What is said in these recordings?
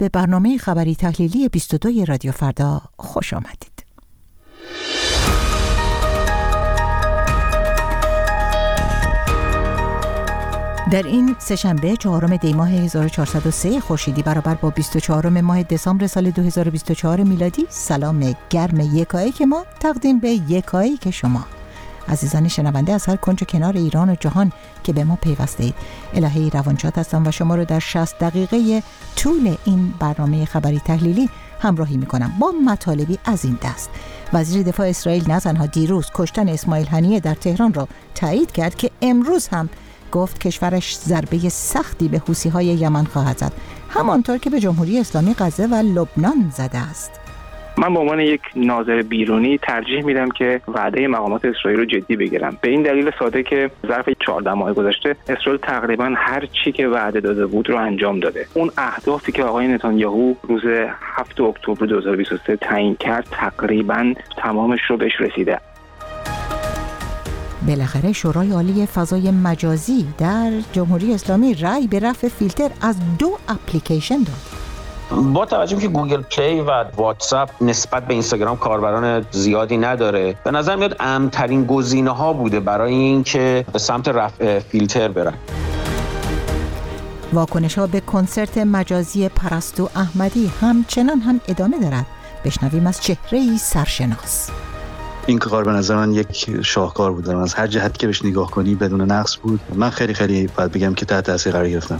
به برنامه خبری تحلیلی 22 رادیو فردا خوش آمدید. در این سه‌شنبه 4 دی ماه 1403 خورشیدی برابر با 24 ماه دسامبر سال 2024 میلادی، سلام گرم یکایک ما تقدیم به یکایک شما عزیزان شنونده از هر کنج کنار ایران و جهان که به ما پیوسته اید. الهی روانشاد هستم و شما رو در 60 دقیقه طول این برنامه خبری تحلیلی همراهی میکنم با مطالبی از این دست. وزیر دفاع اسرائیل نه تنها دیروز کشتن اسماعیل هنیه در تهران را تایید کرد که امروز هم گفت کشورش ضربه سختی به حوثی‌های یمن خواهد زد، همانطور که به جمهوری اسلامی غزه و لبنان زده است. من به عنوان یک ناظر بیرونی ترجیح میدم که وعده مقامات اسرائیل رو جدی بگیرم، به این دلیل ساده که ظرف 14 ماه گذشته اسرائیل تقریبا هر چی که وعده داده بود رو انجام داده. اون اهدافی که آقای نتانیاهو روز 7 اکتبر 2023 تعیین کرد تقریبا تمامش رو بهش رسیده. بالاخره شورای عالی فضای مجازی در جمهوری اسلامی رأی به رفع فیلتر از 2 اپلیکیشن داد. با توجه که گوگل پلی و واتساپ نسبت به اینستاگرام کاربران زیادی نداره، به نظر میاد امن‌ترین گزینه‌ها بوده برای اینکه به سمت رفع فیلتر برن. واکنش‌ها به کنسرت مجازی پرستو احمدی همچنان هم ادامه دارد. بشنویم از چهره‌ای سرشناس. این کار به نظر من یک شاهکار بود، از هر جهت که بهش نگاه کنی بدون نقص بود. من خیلی باید بگم که تحت تاثیر قرار گرفتم.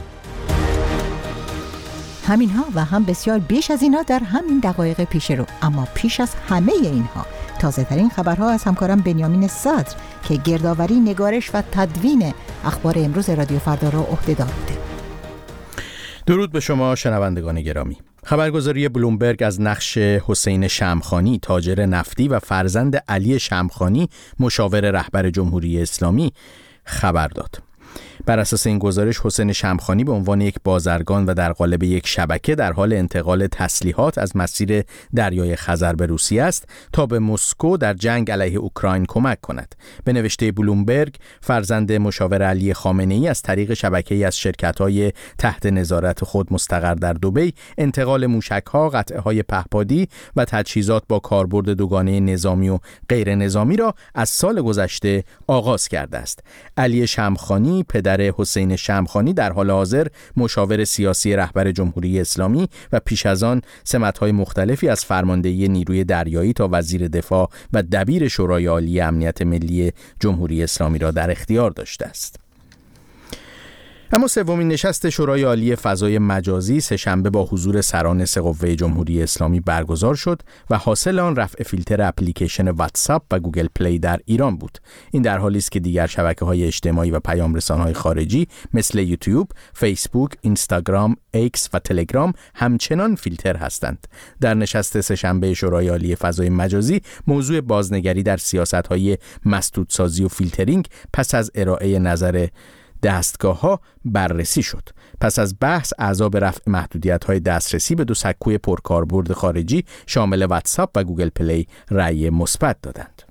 همینها و هم بسیار بیش از اینها در همین دقایق پیش رو. اما پیش از همه اینها تازه ترین خبرها از همکارم بنیامین صدر که گردآوری، نگارش و تدوین اخبار امروز رادیو فردا را عهده‌دار بوده. درود به شما شنوندگان گرامی. خبرگزاری بلومبرگ از نقش حسین شمخانی، تاجر نفتی و فرزند علی شمخانی، مشاور رهبر جمهوری اسلامی، خبر داد. بر اساس این گزارش حسین شمخانی به عنوان یک بازرگان و در قالب یک شبکه در حال انتقال تسلیحات از مسیر دریای خزر به روسیه است تا به مسکو در جنگ علیه اوکراین کمک کند. به نوشته بلومبرگ، فرزند مشاور علی خامنه‌ای از طریق شبکه‌ای از شرکت‌های تحت نظارت خود مستقر در دبی انتقال موشک‌ها، قطعه‌های پهپادی و تجهیزات با کاربرد دوگانه نظامی و غیر نظامی را از سال گذشته آغاز کرده است. علی شمخانی پدر حسین شمخانی در حال حاضر مشاور سیاسی رهبر جمهوری اسلامی و پیش از آن سمت‌های مختلفی از فرماندهی نیروی دریایی تا وزیر دفاع و دبیر شورای عالی امنیت ملی جمهوری اسلامی را در اختیار داشته است. اما سومین نشست شورای عالی فضای مجازی سه‌شنبه با حضور سران 3 قوه جمهوری اسلامی برگزار شد و حاصل آن رفع فیلتر اپلیکیشن واتساپ و گوگل پلی در ایران بود. این در حالی است که دیگر شبکه‌های اجتماعی و پیام رسان‌های خارجی مثل یوتیوب، فیسبوک، اینستاگرام، ایکس و تلگرام همچنان فیلتر هستند. در نشست سه‌شنبه شورای عالی فضای مجازی موضوع بازنگری در سیاست‌های مسدودسازی و فیلترینگ پس از ارائه نظر دستگاه‌ها بررسی شد. پس از بحث اعضا به رفع محدودیت‌های دسترسی به 2 سکوی پرکاربرد خارجی شامل واتساپ و گوگل پلی رأی مثبت دادند.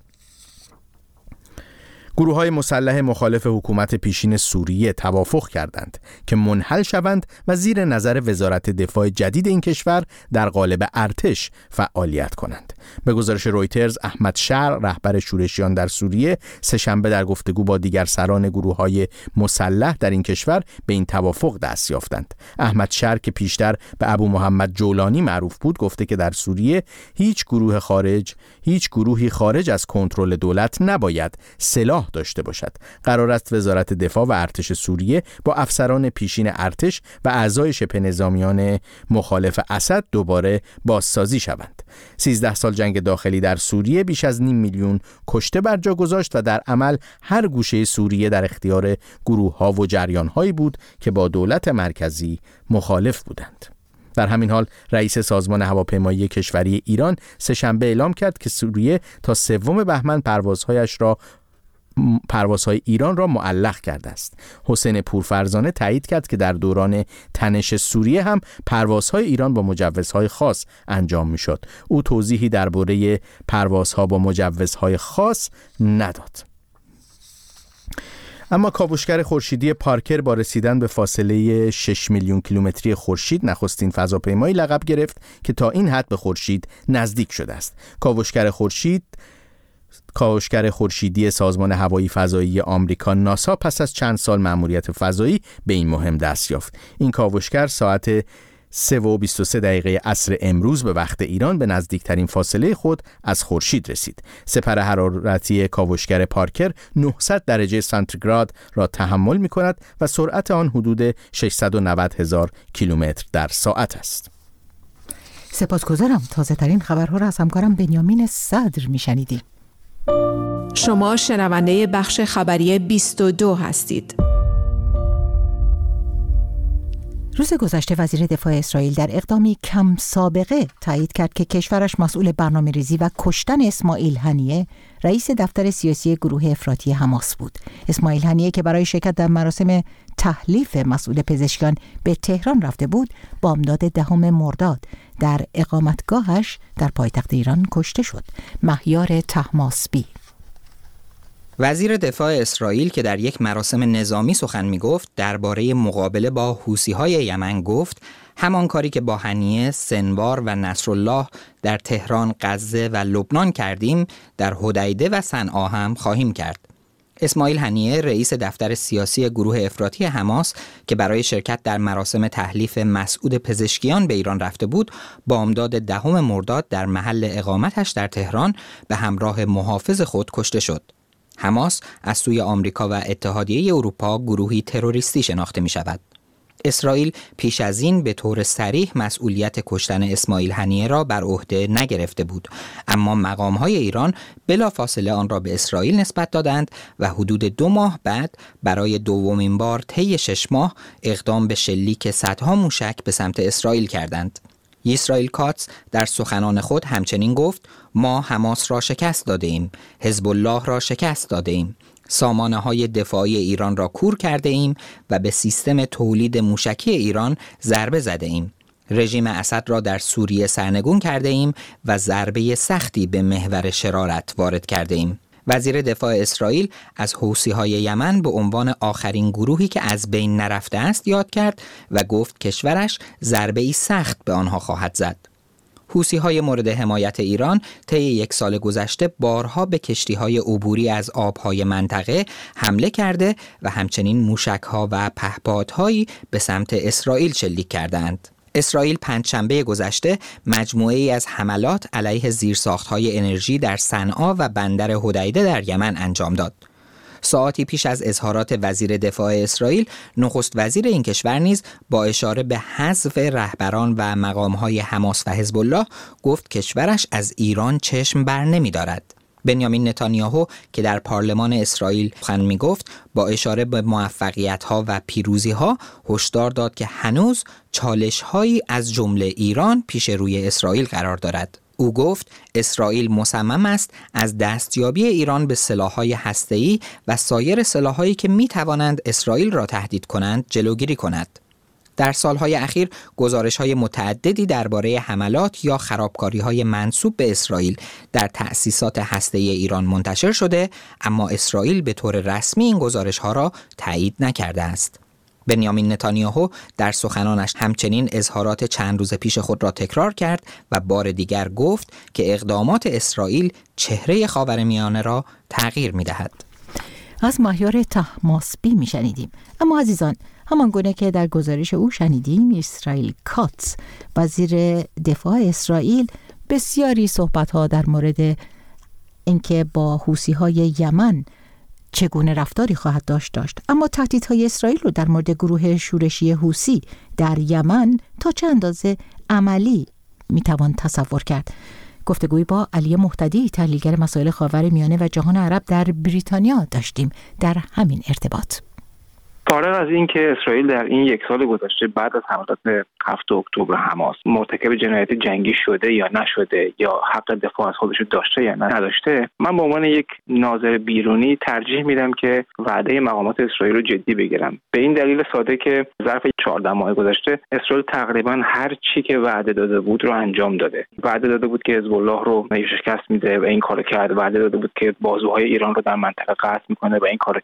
گروه‌های مسلح مخالف حکومت پیشین سوریه توافق کردند که منحل شوند و زیر نظر وزارت دفاع جدید این کشور در قالب ارتش فعالیت کنند. به گزارش رویترز، احمد شر، رهبر شورشیان در سوریه، سه‌شنبه در گفتگو با دیگر سران گروه‌های مسلح در این کشور به این توافق دست یافتند. احمد شر که پیشتر به ابو محمد جولانی معروف بود، گفته که در سوریه هیچ گروهی خارج از کنترل دولت نباید سلاح داشته باشد. قرار است وزارت دفاع و ارتش سوریه با افسران پیشین ارتش و اعضای شبه نظامیان مخالف اسد دوباره بازسازی شوند. 13 سال جنگ داخلی در سوریه بیش از 500,000 کشته بر جا گذاشت و در عمل هر گوشه سوریه در اختیار گروه‌ها و جریان‌هایی بود که با دولت مرکزی مخالف بودند. در همین حال رئیس سازمان هواپیمایی کشوری ایران سه‌شنبه اعلام کرد که سوریه تا 3 بهمن پروازهای ایران را معلق کرده است. حسین پورفرزانه تایید کرد که در دوران تنش سوریه هم پروازهای ایران با مجوزهای خاص انجام می‌شد. او توضیحی درباره پروازها با مجوزهای خاص نداد. اما کاوشگر خورشیدی پارکر با رسیدن به فاصله 6 میلیون کیلومتری خورشید نخستین فضاپیمایی لقب گرفت که تا این حد به خورشید نزدیک شده است. کاوشگر خورشیدی سازمان هوایی فضایی آمریکا ناسا پس از چند سال مأموریت فضایی به این مهم دست یافت. این کاوشگر ساعت 3:23 عصر امروز به وقت ایران به نزدیکترین فاصله خود از خورشید رسید. سپر حرارتی کاوشگر پارکر 900 درجه سانتیگراد را تحمل می کند و سرعت آن حدود 690,000 کیلومتر در ساعت است. سپاسگزارم. تازه ترین خبرها را از همکارم بنیامین صدر می شنیدیم. شما شنونده بخش خبری 22 هستید. روز گذشته وزیر دفاع اسرائیل در اقدامی کم سابقه تایید کرد که کشورش مسئول برنامه‌ریزی و کشتن اسماعیل هنیه، رئیس دفتر سیاسی گروه افراطی حماس بود. اسماعیل هنیه که برای شرکت در مراسم تحلیف مسئول پزشکان به تهران رفته بود، بامداد 10 مرداد در اقامتگاهش در پایتخت ایران کشته شد. مهیار طهماسبی. وزیر دفاع اسرائیل که در یک مراسم نظامی سخن می‌گفت درباره مقابله با حوثی‌های یمن گفت همان کاری که با هنیه، سنوار و نصرالله در تهران، غزه و لبنان کردیم در حدیده و صنعا هم خواهیم کرد. اسماعیل هنیه رئیس دفتر سیاسی گروه افراطی حماس که برای شرکت در مراسم تحلیف مسعود پزشکیان به ایران رفته بود، بامداد 10 مرداد در محل اقامتش در تهران به همراه محافظ خود کشته شد. حماس از سوی آمریکا و اتحادیه اروپا گروهی تروریستی شناخته می شود. اسرائیل پیش از این به طور صریح مسئولیت کشتن اسماعیل هنیه را بر عهده نگرفته بود، اما مقام‌های ایران بلافاصله آن را به اسرائیل نسبت دادند و حدود 2 ماه بعد برای دومین بار طی 6 ماه اقدام به شلیک صدها موشک به سمت اسرائیل کردند. یسرائیل کاتس در سخنان خود همچنین گفت ما حماس را شکست داده ایم، حزب الله را شکست داده ایم، سامانه‌های دفاعی ایران را کور کرده ایم و به سیستم تولید موشکی ایران ضربه زده ایم. رژیم اسد را در سوریه سرنگون کرده ایم و ضربه سختی به محور شرارت وارد کرده ایم. وزیر دفاع اسرائیل از حوثی‌های یمن به عنوان آخرین گروهی که از بین نرفته است یاد کرد و گفت کشورش ضربه‌ای سخت به آنها خواهد زد. حوثی‌های مورد حمایت ایران طی 1 سال گذشته بارها به کشتی‌های عبوری از آب‌های منطقه حمله کرده و همچنین موشک‌ها و پهپادهایی به سمت اسرائیل شلیک کردند. اسرائیل پنجشنبه گذشته مجموعه‌ای از حملات علیه زیرساخت‌های انرژی در صنعا و بندر حدیده در یمن انجام داد. ساعاتی پیش از اظهارات وزیر دفاع اسرائیل، نخست وزیر این کشور نیز با اشاره به حذف رهبران و مقام‌های حماس و حزب الله گفت کشورش از ایران چشم بر نمی‌دارد. بنیامین نتانیاهو که در پارلمان اسرائیل سخن می‌گفت با اشاره به موفقیت‌ها و پیروزی‌ها هشدار داد که هنوز چالش‌هایی از جمله ایران پیش روی اسرائیل قرار دارد. او گفت اسرائیل مصمم است از دستیابی ایران به سلاح‌های هسته‌ای و سایر سلاح‌هایی که می‌توانند اسرائیل را تهدید کنند جلوگیری کند. در سالهای اخیر گزارش‌های متعددی درباره حملات یا خرابکاری‌های منسوب به اسرائیل در تأسیسات هسته‌ای ایران منتشر شده، اما اسرائیل به طور رسمی این گزارش‌ها را تایید نکرده است. بنیامین نتانیاهو در سخنانش همچنین اظهارات چند روز پیش خود را تکرار کرد و بار دیگر گفت که اقدامات اسرائیل چهره خاورمیانه را تغییر می‌دهد. از مهیار طهماسبی میشنیدیم. اما عزیزان، همان گونه که در گزارش او شنیدیم، یسرائیل کاتس وزیر دفاع اسرائیل بسیاری صحبت‌ها در مورد اینکه با حوثی‌های یمن چگونه رفتاری خواهد داشت، اما تهدیدهای اسرائیل رو در مورد گروه شورشی حوثی در یمن تا چه اندازه عملی میتوان تصور کرد. گفتگوی با علی مهتدی، تحلیلگر مسائل خاورمیانه و جهان عرب در بریتانیا داشتیم در همین ارتباط. فارغ از این که اسرائیل در این 1 سال گذشته بعد از حملات 7 اکتبر حماس مرتکب جنایت جنگی شده یا نشده یا حق دفاع از خودش داشته یا نداشته، من به عنوان یک ناظر بیرونی ترجیح میدم که وعده مقامات اسرائیل رو جدی بگیرم. به این دلیل ساده که ظرف 14 ماه گذشته اسرائیل تقریبا هر چی که وعده داده بود رو انجام داده. وعده داده بود که حزب الله رو شکست میده و این کارو کرد. وعده داده بود که بازوهای ایران رو در منطقه قطع میکنه و این کارو کرد.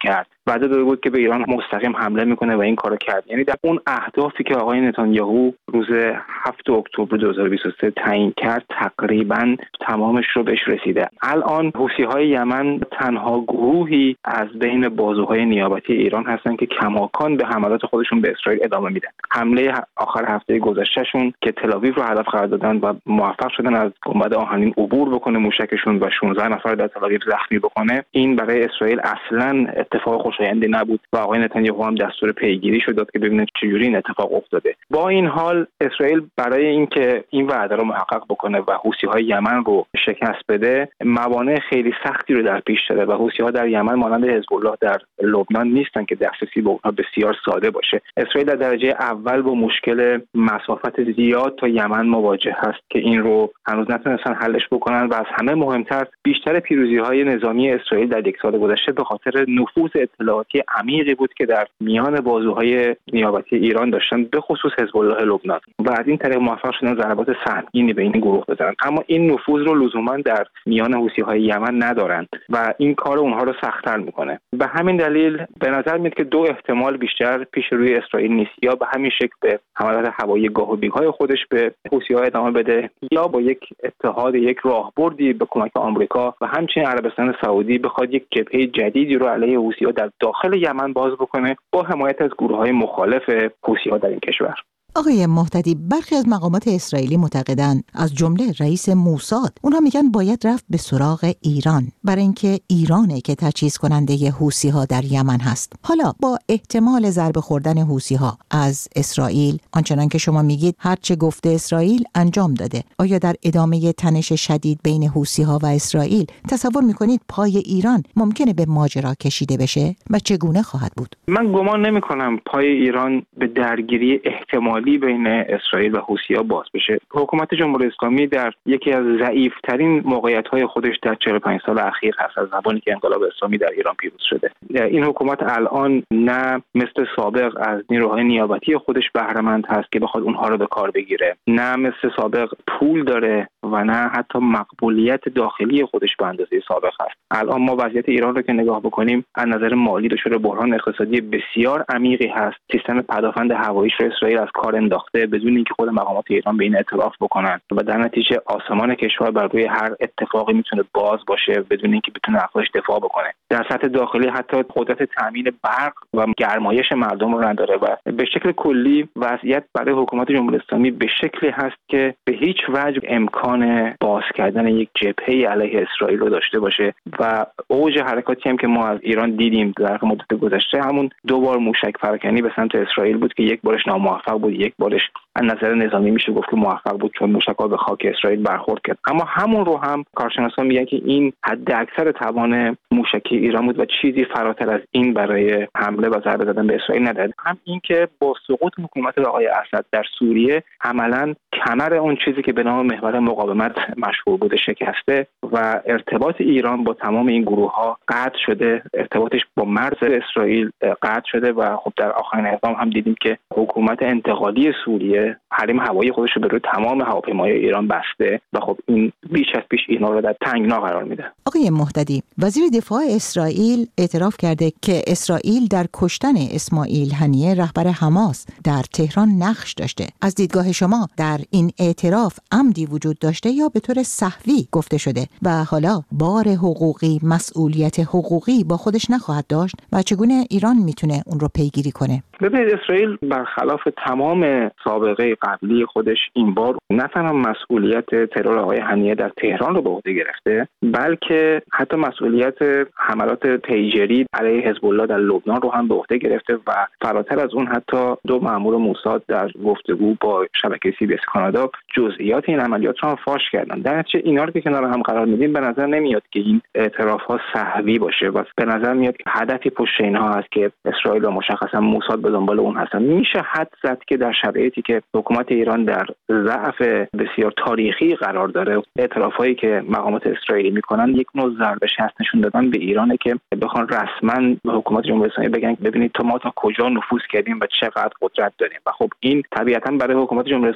وعده داده بود که به ایران مستقیم حمله میکنه و این کارو کرد. یعنی در اون اهدافی که آقای نتانیاهو روز 7 اکتبر 2023 تعیین کرد تقریبا تمامش رو بهش رسیده. الان حوثی‌های یمن تنها گروهی از بین بازوهای نیابتی ایران هستن که کماکان به حملات خودشون به اسرائیل ادامه میدن. حمله آخر هفته گذشتهشون که تل‌آویو رو هدف قرار دادن و موفق شدن از گنبد آهنین عبور بکنه موشکشون و 16 نفر در تل‌آویو زخمی بکنه، این برای اسرائیل اصلا اتفاق خوشایندی نبود و آقای نتانیاهو هم دستور پیگیری شد داد که ببینه چجوری این اتفاق افتاده. با این حال اسرائیل برای اینکه این وعده رو محقق بکنه و حوثی‌های یمن رو شکست بده، موانع خیلی سختی رو در پیش داره و حوثی‌ها در یمن مانند حزب الله در لبنان نیستن که دسترسی به اونها بسیار ساده باشه. اسرائیل در درجه اول با مشکل مسافت زیاد تا یمن مواجه هست که این رو هنوز نتونستن حلش بکنن و از همه مهمتر بیشتر پیروزی‌های نظامی اسرائیل در یک سال گذشته به خاطر نفوذ اطلاعاتی عمیقی بود که در میان بازوهای نیابتی ایران داشتن، به خصوص حزب الله لبنان، و از این طریق موفق شدن ضربات سهمگینی به این گروه بزنن. اما این نفوذ رو لزوما در میان حوثی‌های یمن ندارن و این کار اونها رو سخت‌تر میکنه. به همین دلیل به نظر میاد که دو احتمال بیشتر پیش روی اسرائیل نیست: یا به همین شکل به حملات هوایی گاه و بیگاه خودش به حوثی‌ها ادامه بده، یا با یک اتحاد، یک راهبردی به کمک آمریکا و همچنین عربستان سعودی بخواد یک جبهه جدیدی رو علیه حوثی‌ها در داخل یمن باز بکنه با حمایت از گروه‌های مخالف حوثی‌ها در این کشور. آقای مهتدی، برخی از مقامات اسرائیلی معتقدند، از جمله رئیس موساد، اونها میگن باید رفت به سراغ ایران برای اینکه ایرانه که تجهیز کننده حوثی‌ها در یمن هست. حالا با احتمال ضربه خوردن حوثی‌ها از اسرائیل، آنچنان که شما میگید هرچه گفته اسرائیل انجام داده، آیا در ادامه تنش شدید بین حوثی‌ها و اسرائیل تصور میکنید پای ایران ممکنه به ماجرا کشیده بشه و چگونه خواهد بود؟ من گمان نمی‌کنم پای ایران به درگیری احتمالی بین اسرائیل و حوثی‌ها باز بشه. حکومت جمهوری اسلامی در یکی از ضعیف‌ترین موقعیت‌های خودش در 45 سال اخیر هست از زمانی که انقلاب اسلامی در ایران پیروز شده. این حکومت الان نه مثل سابق از نیروهای نیابتی خودش بهره‌مند هست که بخواد اونها رو به کار بگیره، نه مثل سابق پول داره و نه حتی مقبولیت داخلی خودش به اندازه سابق هست. الان ما وضعیت ایران رو که نگاه بکنیم، از نظر مالی دچار بحران اقتصادی بسیار عمیقی هست. سیستم پدافند هواییش رو اسرائیل از کار انداخته بدون اینکه خود مقامات ایران به این اعتراف بکنن و در نتیجه آسمان کشور بر روی هر اتفاقی میتونه باز باشه بدون اینکه بتونه از خودش دفاع بکنه. در سطح داخلی حتی قدرت تامین برق و گرمایش مردم رو نداره و به شکل کلی وضعیت برای حکومت جمهوری اسلامی به شکلی هست که به هیچ وجه امکان باز کردن یک جبهه علیه اسرائیل رو داشته باشه و اوج حرکاتی هم که ما از ایران دیدیم در مدت گذشته همون دو بار موشک پراکنی به سمت اسرائیل بود که یک بارش ناموفق بود، یک بارش از نظر نظامی میشه گفت که موفق بود چون موشک‌ها به خاک اسرائیل برخورد کرد. اما همون رو هم کارشناسان میگن که این حد اکثر توان موشکی ایران بود و چیزی فراتر از این برای حمله و ضربه زدن به اسرائیل نداد. هم این که با سقوط حکومت آقای اسد در سوریه عملاً کمر اون چیزی که به نام محور مقاومت مشهور بوده شکسته و ارتباط ایران با تمام این گروه‌ها قطع شده، ارتباطش با مرز اسرائیل قطع شده و خب در آخرین اقدام هم دیدیم که حکومت انتقالی سوریه حریم هوایی خودش رو به روی تمام هواپیماهای ایران بسته و خب این بیش از پیش اینا رو در تنگنا قرار میده. آقای مهتدی، وزیر دفاع اسرائیل اعتراف کرده که اسرائیل در کشتن اسماعیل هنیه رهبر حماس در تهران نقش داشته. از دیدگاه شما در این اعتراف عمدی وجود داشته یا به طور سهوی گفته شده و حالا بار حقوقی، مسئولیت حقوقی با خودش نخواهد داشت و چگونه ایران میتونه اون رو پیگیری کنه؟ ببینید، اسرائیل برخلاف تمام سابقه قبلی خودش این بار نه تنها مسئولیت ترور آقای هنیه در تهران رو به عهده گرفته، بلکه حتی مسئولیت حملات پیجری علیه حزب الله در لبنان رو هم به عهده گرفته و فراتر از اون حتی دو مأمور موساد در گفتگو با شبکه CBS کانادا جزئیات این عملیات رو هم فاش کردن. در نتیجه اینا رو که کنار هم قرار میدیم به نظر نمیاد که این اعتراف‌ها سهوی باشه و به نظر میاد که هدفی پشت اینها هست که اسرائیل و مشخصا موساد به دنبال اون هستن. میشه حد زد که در شرایطی که حکومت ایران در ضعف بسیار تاریخی قرار داره، اعترافایی که مقامات اسرائیلی میکنن یک نوع ضربه شست نشون دادن به ایرانه که بخوان رسما به حکومت جمهوری اسلامی بگن ببینید ما تا کجا نفوذ کردیم و چقدر قدرت داریم و خب این طبیعتا برای حکومت جمهوری اسلامی خوش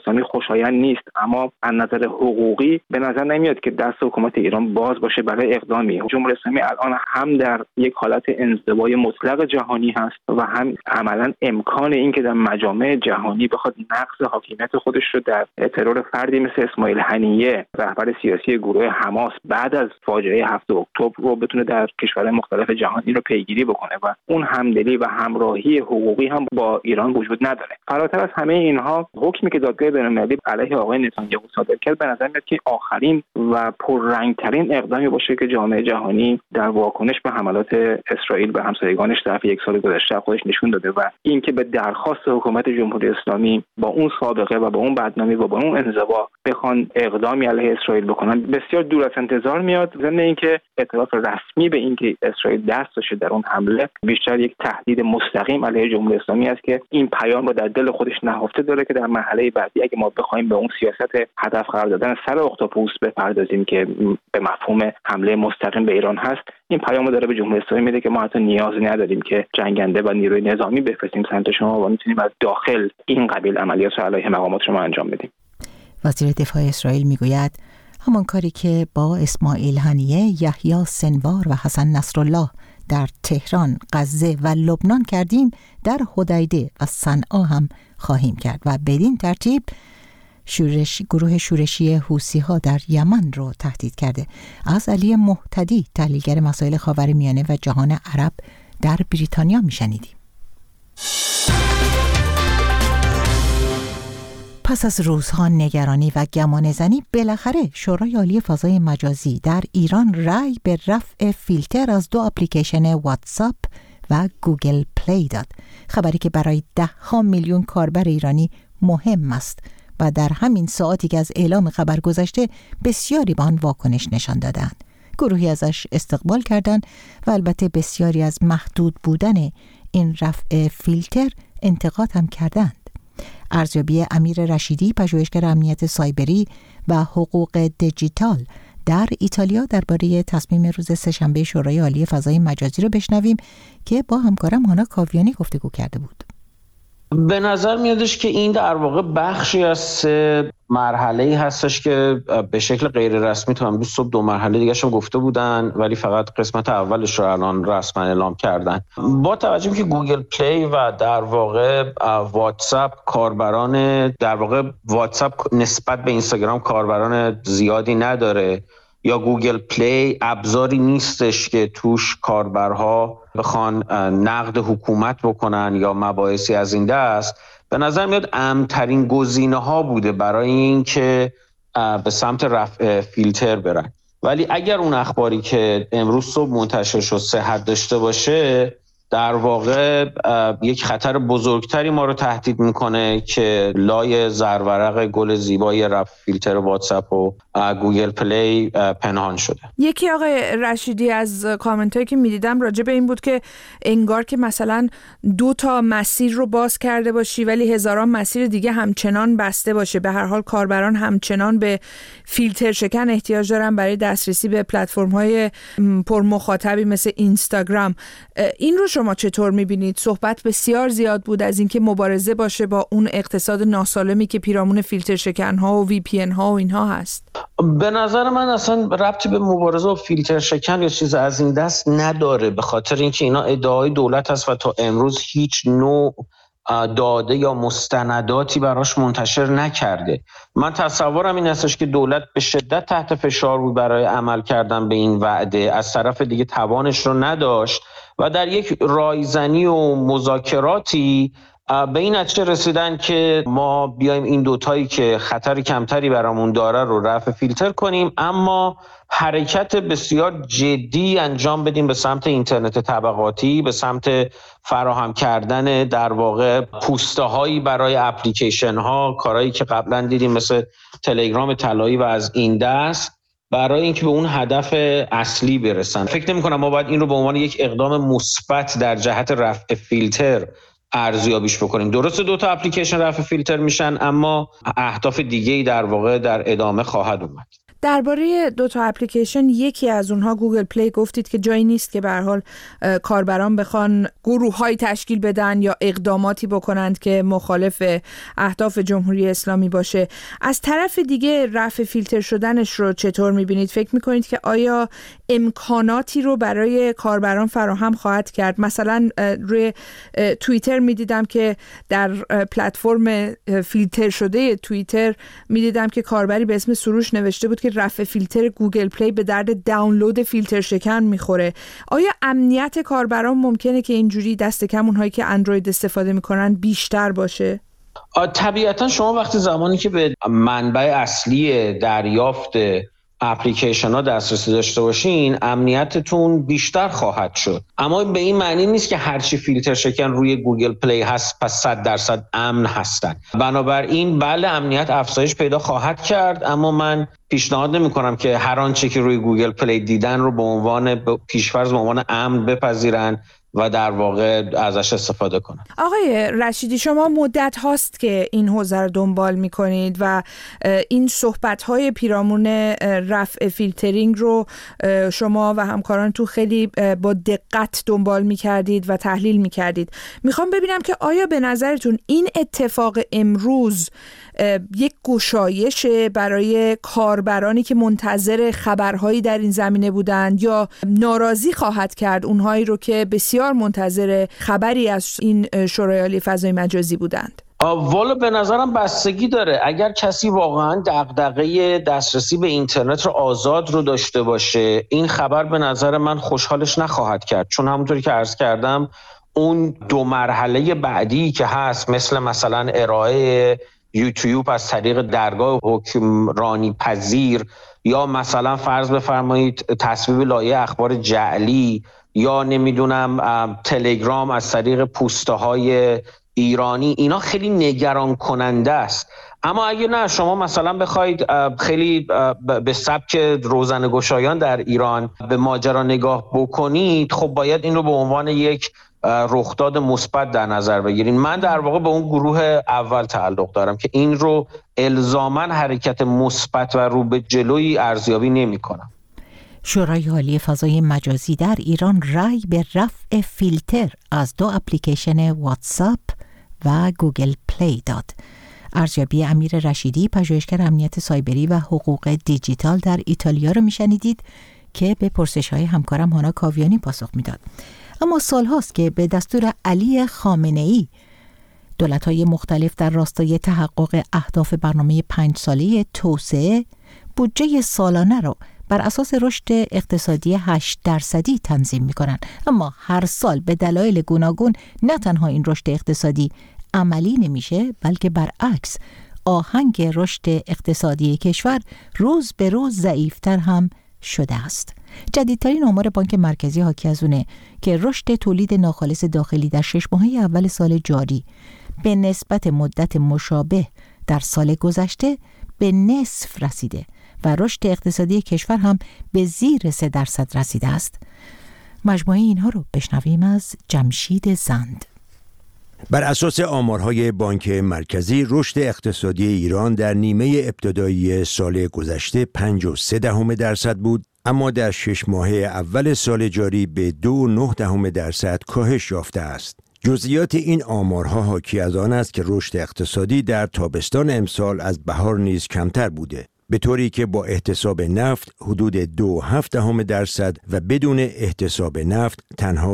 خوشایند نیست، اما از نظر حقوقی به نظر نمیاد که دست حکومت ایران باز باشه برای اقدامی. جمهوری اسلامی الان هم در یک حالت انزوای مطلق جهانی هست و هم عملا امکان این که در مجامع جهانی بخواد نقض حاکمیت خودش رو در ترور فردی مثل اسماعیل هنیه رهبر سیاسی گروه حماس بعد از فاجعه 7 اکتبر رو بتونه در کشورهای مختلف جهانی رو پیگیری بکنه و اون همدلی و همراهی حقوقی هم با ایران وجود نداره. فراتر از همه اینها حکمی که دادگاه بین‌المللی علیه آقای نتانیاهو صادر کرد به نظر میاد که آخرین و پررنگترین اقدامی باشه که جامعه جهانی در واکنش به حملات اسرائیل به همسایگانش در 1 سال گذشته خودش نشون داده و اینکه به درخواست حکومت جمهوری اسلامی با اون سابقه و با اون بدنامی و با اون انزوا بخوان اقدامی علیه اسرائیل بکنن بسیار دور از انتظار میاد. ضمن اینکه اعتراف رسمی به اینکه اسرائیل دست داشته در اون حمله بیشتر یک تهدید مستقیم علیه جمهوری اسلامی است که این پیام رو در دل خودش نهفته داره که در مرحله بعدی اگه ما بخوایم به اون سیاست هدف قرار دادن سر اختاپوس بپردازیم که به مفهوم حمله مستقیم به ایران هست، این پیام رو داره به جمهوری اسلامی میده که ما حتی نیازی نداریم که جنگنده و نیروی نظامی بفرستیم سمت شما و میتونیم از داخل این قبیل عملیات رو علیه مقامات شما انجام بدیم. وزیر دفاع اسرائیل میگوید همان کاری که با اسماعیل هنیه، یحیی سنوار و حسن نصرالله در تهران، غزه و لبنان کردیم در حدیده و صنعا هم خواهیم کرد و بدین ترتیب گروه شورشی حوثی‌ها در یمن رو تهدید کرده. از علی مهتدی، تحلیلگر مسائل خاورمیانه و جهان عرب در بریتانیا میشنیدیم. پس از روزها نگرانی و گمانه‌زنی بالاخره شورای عالی فضای مجازی در ایران رأی به رفع فیلتر از 2 اپلیکیشن واتساپ و گوگل پلی داد. خبری که برای 10 میلیون کاربر ایرانی مهم است و در همین ساعتی که از اعلام خبر گذشته بسیاری به آن واکنش نشان دادند. گروهی ازش استقبال کردند و البته بسیاری از محدود بودن این رفع فیلتر انتقاد هم کردند. ارزیابی امیر رشیدی، پژوهشگر امنیت سایبری و حقوق دیجیتال در ایتالیا درباره تصمیم روز سه‌شنبه شورای عالی فضای مجازی رو بشنویم که با همکارم هانا کاویانی گفتگو کرده بود. به نظر میادش که این در واقع بخشی از 3 مرحله‌ای هستش که به شکل غیر رسمی تا امروز صبح 2 مرحله دیگه هم گفته بودن ولی فقط قسمت اولش رو الان رسما اعلام کردن. با توجه به که گوگل پلی و در واقع واتساپ کاربران در واقع واتساپ نسبت به اینستاگرام کاربران زیادی نداره یا گوگل پلی ابزاری نیستش که توش کاربرها بخوان نقد حکومت بکنن یا مباحثی از این دست، به نظر میاد امن‌ترین گزینه‌ها بوده برای این که به سمت رفع فیلتر برن. ولی اگر اون اخباری که امروز صبح منتشر شد صحت داشته باشه، در واقع یک خطر بزرگتری ما رو تهدید میکنه که لای زرورق گل زیبای رفع فیلتر واتساپ و گوگل پلی پنهان شده. یکی آقای رشیدی از کامنتایی که میدیدم راجع به این بود که انگار که مثلا 2 تا مسیر رو باز کرده باشی ولی هزاران مسیر دیگه همچنان بسته باشه. به هر حال کاربران همچنان به فیلتر شکن احتیاج دارن برای دسترسی به پلتفرم‌های پرمخاطبی مثل اینستاگرام. این رو شما چطور می‌بینید؟ صحبت بسیار زیاد بود از اینکه مبارزه باشه با اون اقتصاد ناسالمی که پیرامون فیلتر شکن‌ها و وی پی ان ها و اینها هست. به نظر من اصلا ربطی به مبارزه و فیلتر شکن یا چیز از این دست نداره، به خاطر اینکه اینا ادعای دولت هست و تا امروز هیچ نوع داده یا مستنداتی براش منتشر نکرده. من تصورم این هستش که دولت به شدت تحت فشار بود برای عمل کردن به این وعده، از طرف دیگه توانش رو نداشت و در یک رایزنی و مذاکراتی به این نتیجه رسیدن که ما بیایم این 2 تایی که خطر کمتری برامون داره رو رفع فیلتر کنیم، اما حرکت بسیار جدی انجام بدیم به سمت اینترنت طبقاتی، به سمت فراهم کردن در واقع پوسته هایی برای اپلیکیشن ها، کارهایی که قبلا دیدیم مثل تلگرام طلایی و از این دست، برای اینکه به اون هدف اصلی برسن. فکر نمی‌کنم ما باید این رو به عنوان یک اقدام مثبت در جهت رفع فیلتر ارزیابیش بکنیم. درسته 2 تا اپلیکیشن رفع فیلتر میشن، اما اهداف دیگه‌ای در واقع در ادامه خواهد اومد. درباره 2 تا اپلیکیشن، یکی از اونها گوگل پلی، گفتید که جایی نیست که به هر حال کاربران بخوان گروه‌های تشکیل بدن یا اقداماتی بکنند که مخالف اهداف جمهوری اسلامی باشه. از طرف دیگه رفع فیلتر شدنش رو چطور می‌بینید؟ فکر می‌کنید که آیا امکاناتی رو برای کاربران فراهم خواهد کرد؟ مثلا روی توییتر می‌دیدم که در پلتفرم فیلتر شده توییتر می‌دیدم که کاربری به اسم سروش نوشته بود که رفع فیلتر گوگل پلی به درد دانلود فیلتر شکن میخوره. آیا امنیت کاربران ممکنه که اینجوری دست کم اونهایی که اندروید استفاده میکنن بیشتر باشه؟ طبیعتا شما وقتی زمانی که به منبع اصلی دریافت اپلیکیشن ها دسترسی داشته باشین، امنیتتون بیشتر خواهد شد. اما به این معنی نیست که هرچی فیلتر شکن روی گوگل پلی هست پس 100% امن هستن. بنابراین بله، امنیت افزایش پیدا خواهد کرد، اما من پیشنهاد نمی کنم که هر آنچه که روی گوگل پلی دیدن رو به عنوان پیشفرض به عنوان امن بپذیرن و در واقع ازش استفاده کنن. آقای رشیدی، شما مدت هاست که این حوزه رو دنبال میکنید و این صحبت‌های پیرامون رفع فیلترینگ رو شما و همکاران تو خیلی با دقت دنبال میکردید و تحلیل میکردید. میخوام ببینم که آیا به نظرتون این اتفاق امروز یک گشایش برای کاربرانی که منتظر خبرهایی در این زمینه بودند یا ناراضی خواهد کرد اونهایی رو که بسیار منتظر خبری از این شورای عالی فضای مجازی بودند؟ والا به نظرم بستگی داره. اگر کسی واقعا دغدغه دسترسی به اینترنت رو آزاد رو داشته باشه، این خبر به نظر من خوشحالش نخواهد کرد، چون همونطوری که عرض کردم اون 2 مرحله بعدی که هست، مثلا ارائه یوتیوب از طریق درگاه حکمرانی پذیر، یا مثلا فرض بفرمایید تصویب لایحه اخبار جعلی، یا نمیدونم تلگرام از طریق پوسته های ایرانی، اینا خیلی نگران کننده است. اما اگه نه، شما مثلا بخواید خیلی به سبک روزنه‌گشایان در ایران به ماجرا نگاه بکنید، خب باید این رو به عنوان یک رخداد مثبت در نظر بگیرین. من در واقع به اون گروه اول تعلق دارم که این رو الزاماً حرکت مثبت و رو به جلوی ارزیابی نمی‌کنم. شورای عالی فضای مجازی در ایران رأی به رفع فیلتر از 2 اپلیکیشن واتساپ و گوگل پلی داد. ارزیابی امیر رشیدی، پژوهشگر امنیت سایبری و حقوق دیجیتال در ایتالیا رو میشنیدید که به پرسش‌های همکارم هانا کاویانی پاسخ میداد. اما سالهاست که به دستور علی خامنه‌ای دولت‌های مختلف در راستای تحقق اهداف برنامه 5 ساله توسعه بودجه سالانه رو بر اساس رشد اقتصادی 8% تنظیم می‌کنند. اما هر سال به دلایل گوناگون نه تنها این رشد اقتصادی عملی نمیشه، بلکه برعکس آهنگ رشد اقتصادی کشور روز به روز ضعیف‌تر هم شده است. جدیدترین آمار بانک مرکزی حاکی از اونه که رشد تولید ناخالص داخلی در 6 ماهه اول سال جاری به نسبت مدت مشابه در سال گذشته به نصف رسیده و رشد اقتصادی کشور هم به زیر 3% رسیده است. مجموعه اینها رو بشنویم از جمشید زند. بر اساس آمارهای بانک مرکزی، رشد اقتصادی ایران در نیمه ابتدایی سال گذشته 5.3% بود، اما در 6 ماهه اول سال جاری به 2.9% کاهش یافته است. جزئیات این آمارها حاکی از آن است که رشد اقتصادی در تابستان امسال از بهار نیز کمتر بوده، به طوری که با احتساب نفت حدود 0.2% و بدون احتساب نفت تنها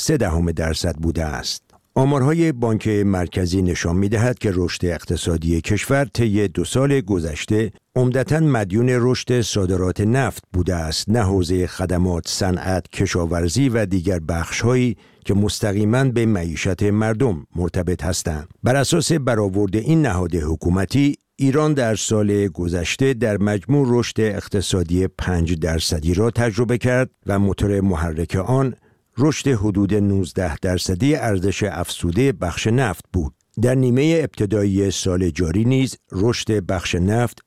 0.3% بوده است. آمارهای بانک مرکزی نشان می‌دهد که رشد اقتصادی کشور طی 2 سال گذشته عمدتاً مدیون رشد صادرات نفت بوده است، نه حوزه خدمات، صنعت، کشاورزی و دیگر بخش‌هایی که مستقیماً به معیشت مردم مرتبط هستند. بر اساس برآورد این نهاد حکومتی، ایران در سال گذشته در مجموع رشد اقتصادی 5% را تجربه کرد و موتور محرک آن رشد حدود 19% ارزش افزوده بخش نفت بود. در نیمه ابتدایی سال جاری نیز رشد بخش نفت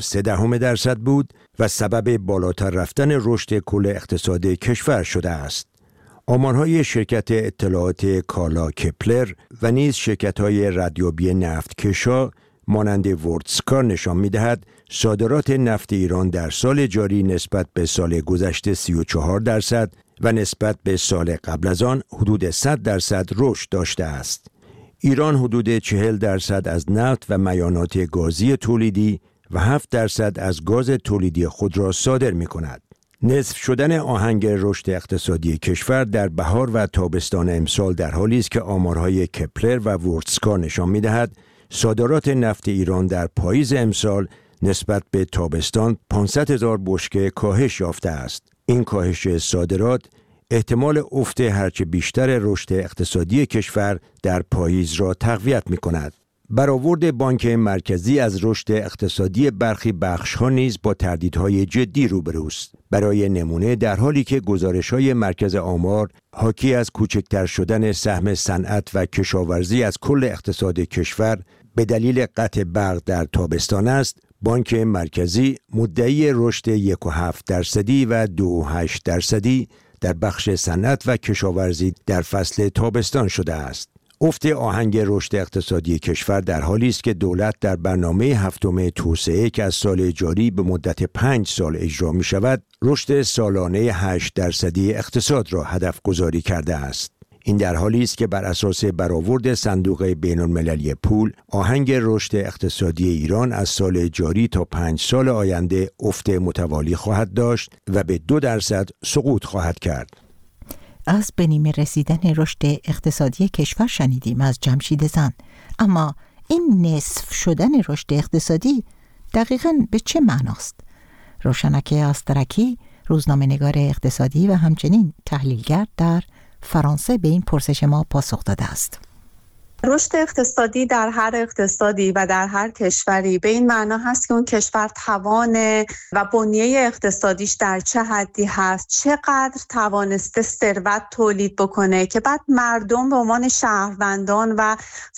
9.3% بود و سبب بالاتر رفتن رشد کل اقتصاد کشور شده است. آمارهای شرکت اطلاعات کالا کپلر و نیز شرکت‌های ردیابی نفتکشا مانند وردسکار نشان می‌دهد صادرات نفت ایران در سال جاری نسبت به سال گذشته 34% و نسبت به سال قبل از آن حدود 100% رشد داشته است. ایران حدود 40% از نفت و میانات گازی تولیدی و 7% از گاز تولیدی خود را صادر می‌کند. نصف شدن آهنگ رشد اقتصادی کشور در بهار و تابستان امسال در حالی است که آمارهای کپلر و وردسکار نشان می‌دهد صادرات نفت ایران در پاییز امسال نسبت به تابستان 500,000 بشکه کاهش یافته است. این کاهش صادرات احتمال افت هرچه بیشتر رشد اقتصادی کشور در پاییز را تقویت می‌کند. برآورد بانک مرکزی از رشد اقتصادی برخی بخش‌ها نیز با تردیدهای جدی روبروست. برای نمونه در حالی که گزارش‌های مرکز آمار حاکی از کوچکتر شدن سهم صنعت و کشاورزی از کل اقتصاد کشور به دلیل قطع برق در تابستان است، بانک مرکزی مدعی رشد 1.7% و 2.8% در بخش صنعت و کشاورزی در فصل تابستان شده است. افت آهنگ رشد اقتصادی کشور در حالی است که دولت در برنامه هفتم توسعه که از سال جاری به مدت 5 سال اجرا می شود، رشد سالانه 8% اقتصاد را هدف گذاری کرده است. این در حالی است که بر اساس برآورد صندوق بین‌المللی پول، آهنگ رشد اقتصادی ایران از سال جاری تا 5 سال آینده افت متوالی خواهد داشت و به 2% سقوط خواهد کرد. از به نیمه رسیدن رشد اقتصادی کشور شنیدیم از جمشید زن، اما این نصف شدن رشد اقتصادی دقیقاً به چه معناست؟ روشنک آسترکی، روزنامه‌نگار اقتصادی و همچنین تحلیلگر در فرانسه به این پرسش ما پاسخ داده است. رشد اقتصادی در هر اقتصادی و در هر کشوری به این معنا هست که اون کشور توان و بنیه اقتصادیش در چه حدی هست، چقدر توانسته ثروت تولید بکنه که بعد مردم به عنوان شهروندان و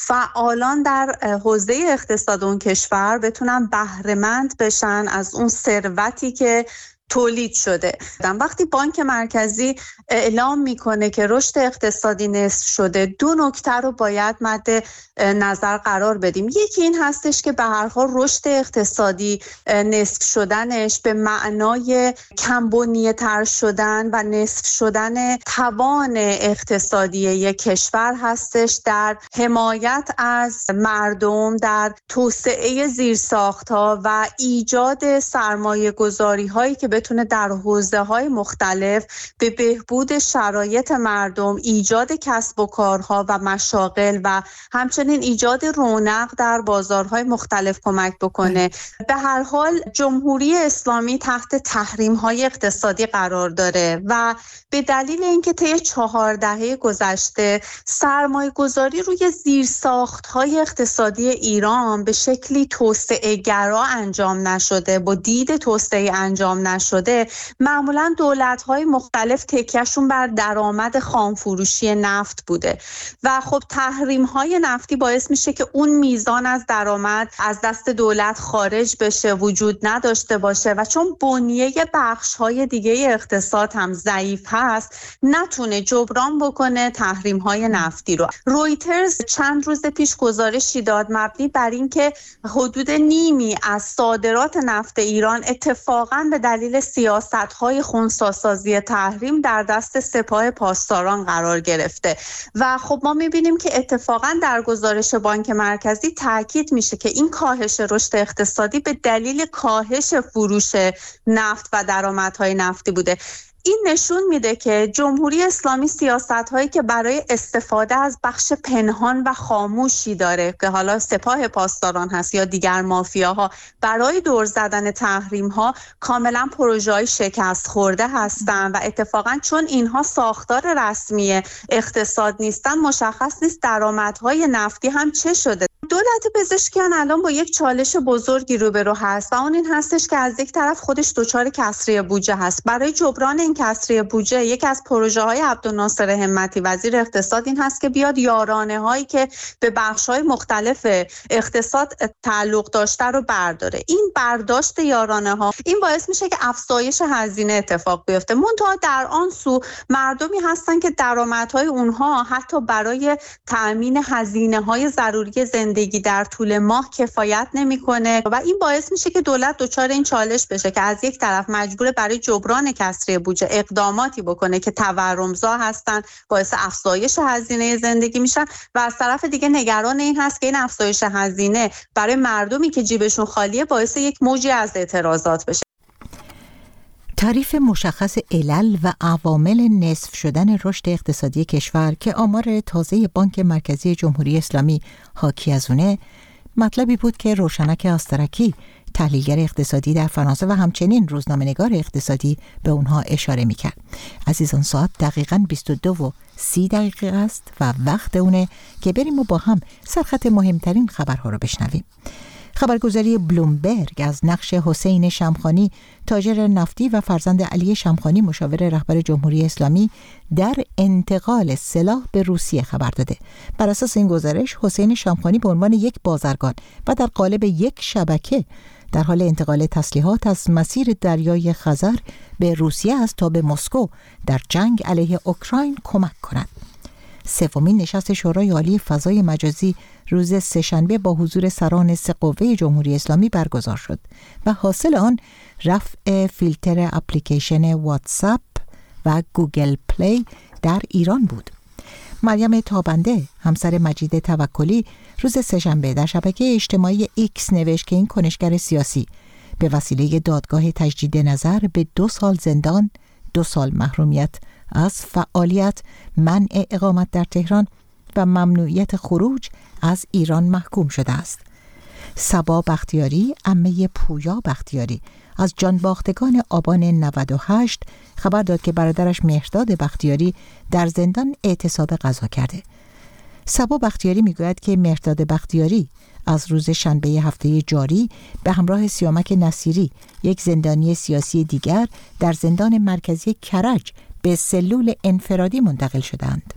فعالان در حوزه اقتصاد اون کشور بتونن بهره‌مند بشن از اون ثروتی که تولید شده. وقتی بانک مرکزی اعلام میکنه که رشد اقتصادی نصف شده، 2 نکته رو باید مد نظر قرار بدیم. یکی این هستش که به هر حال رشد اقتصادی نصف شدنش به معنای کم بنیه تر شدن و نصف شدن توان اقتصادی یک کشور هستش در حمایت از مردم، در توسعه زیرساخت‌ها و ایجاد سرمایه‌گذاری هایی که بتونه در حوزه‌های مختلف به بهبود شرایط مردم، ایجاد کسب و کارها و مشاغل و همچنین ایجاد رونق در بازارهای مختلف کمک بکنه. به هر حال جمهوری اسلامی تحت تحریم‌های اقتصادی قرار داره و به دلیل اینکه طی 4 دهه گذشته سرمایه‌گذاری روی زیرساخت‌های اقتصادی ایران به شکلی توسعه‌گرا انجام نشده، با دید توسعه انجام نشده، معمولاً دولت‌های مختلف تکیه‌شون بر درآمد خامفروشی نفت بوده و خب تحریم‌های نفتی باعث میشه که اون میزان از درآمد از دست دولت خارج بشه، وجود نداشته باشه و چون بنیه بخش‌های دیگه اقتصاد هم ضعیف هست، نتونه جبران بکنه تحریم‌های نفتی رو. رویترز چند روز پیش گزارشی داد مبنی بر اینکه حدود نیمی از صادرات نفت ایران اتفاقاً به دلیل سیاست‌های خنثی‌سازی تحریم در دست سپاه پاسداران قرار گرفته و خب ما می‌بینیم که اتفاقاً در گزارش بانک مرکزی تاکید میشه که این کاهش رشد اقتصادی به دلیل کاهش فروش نفت و درآمدهای نفتی بوده. این نشون میده که جمهوری اسلامی سیاست‌هایی که برای استفاده از بخش پنهان و خاموشی داره که حالا سپاه پاسداران هست یا دیگر مافیاها، برای دور زدن تحریم‌ها کاملا پروژه‌های شکست خورده هستن و اتفاقا چون اینها ساختار رسمی اقتصاد نیستن، مشخص نیست درآمدهای نفتی هم چه شده. دولت پزشکیان الان با یک چالش بزرگی روبرو هست و اون این هستش که از یک طرف خودش دچار کسری بودجه هست. برای جبران این کسری بودجه یکی از پروژه‌های عبدالناصر همتی وزیر اقتصاد این هست که بیاد یارانه‌هایی که به بخش‌های مختلف اقتصاد تعلق داشته رو برداره. این برداشت یارانه‌ها این باعث میشه که افزایش هزینه اتفاق بیفته. منتها در آن سو مردمی هستن که درآمدهای اونها حتی برای تأمین هزینه‌های ضروری زندگی زندگی در طول ماه کفایت نمیکنه و این باعث میشه که دولت دچار این چالش بشه که از یک طرف مجبور برای جبران کسری بودجه اقداماتی بکنه که تورمزا هستن، باعث افزایش هزینه زندگی میشن و از طرف دیگه نگران این هست که این افزایش هزینه برای مردمی که جیبشون خالیه باعث یک موجی از اعتراضات بشه. تعریف مشخص علل و عوامل نصف شدن رشد اقتصادی کشور که آمار تازه بانک مرکزی جمهوری اسلامی حاکی از اونه، مطلبی بود که روشنک آسترکی، تحلیلگر اقتصادی در فرانسه و همچنین روزنامه‌نگار اقتصادی به اونها اشاره میکرد. عزیزان، ساعت دقیقاً 22:30 است و وقت اونه که بریم و با هم سرخط مهمترین خبرها رو بشنویم. خبرگزاری بلومبرگ از نقش حسین شمخانی، تاجر نفتی و فرزند علی شمخانی مشاور رهبر جمهوری اسلامی، در انتقال سلاح به روسیه خبر داده. بر اساس این گزارش، حسین شمخانی به عنوان یک بازرگان و در قالب یک شبکه در حال انتقال تسلیحات از مسیر دریای خزر به روسیه است تا به مسکو در جنگ علیه اوکراین کمک کند. سومین نشست شورای عالی فضای مجازی روز سه‌شنبه با حضور سران سه قوه جمهوری اسلامی برگزار شد و حاصل آن رفع فیلتر اپلیکیشن واتساپ و گوگل پلی در ایران بود. مریم تابنده، همسر مجید توکلی، روز سه‌شنبه در شبکه اجتماعی ایکس نوشت که این کنشگر سیاسی به وسیله دادگاه تجدید نظر به 2 سال زندان، 2 سال محرومیت از فعالیت، منع اقامت در تهران و ممنوعیت خروج از ایران محکوم شده است. صبا بختیاری، عمه پویا بختیاری، از جانباختگان آبان 98 خبر داد که برادرش مهرداد بختیاری در زندان اعتصاب قضا کرده. صبا بختیاری میگوید که مهرداد بختیاری از روز شنبه هفته جاری به همراه سیامک نصیری، یک زندانی سیاسی دیگر، در زندان مرکزی کرج به سلول انفرادی منتقل شدند.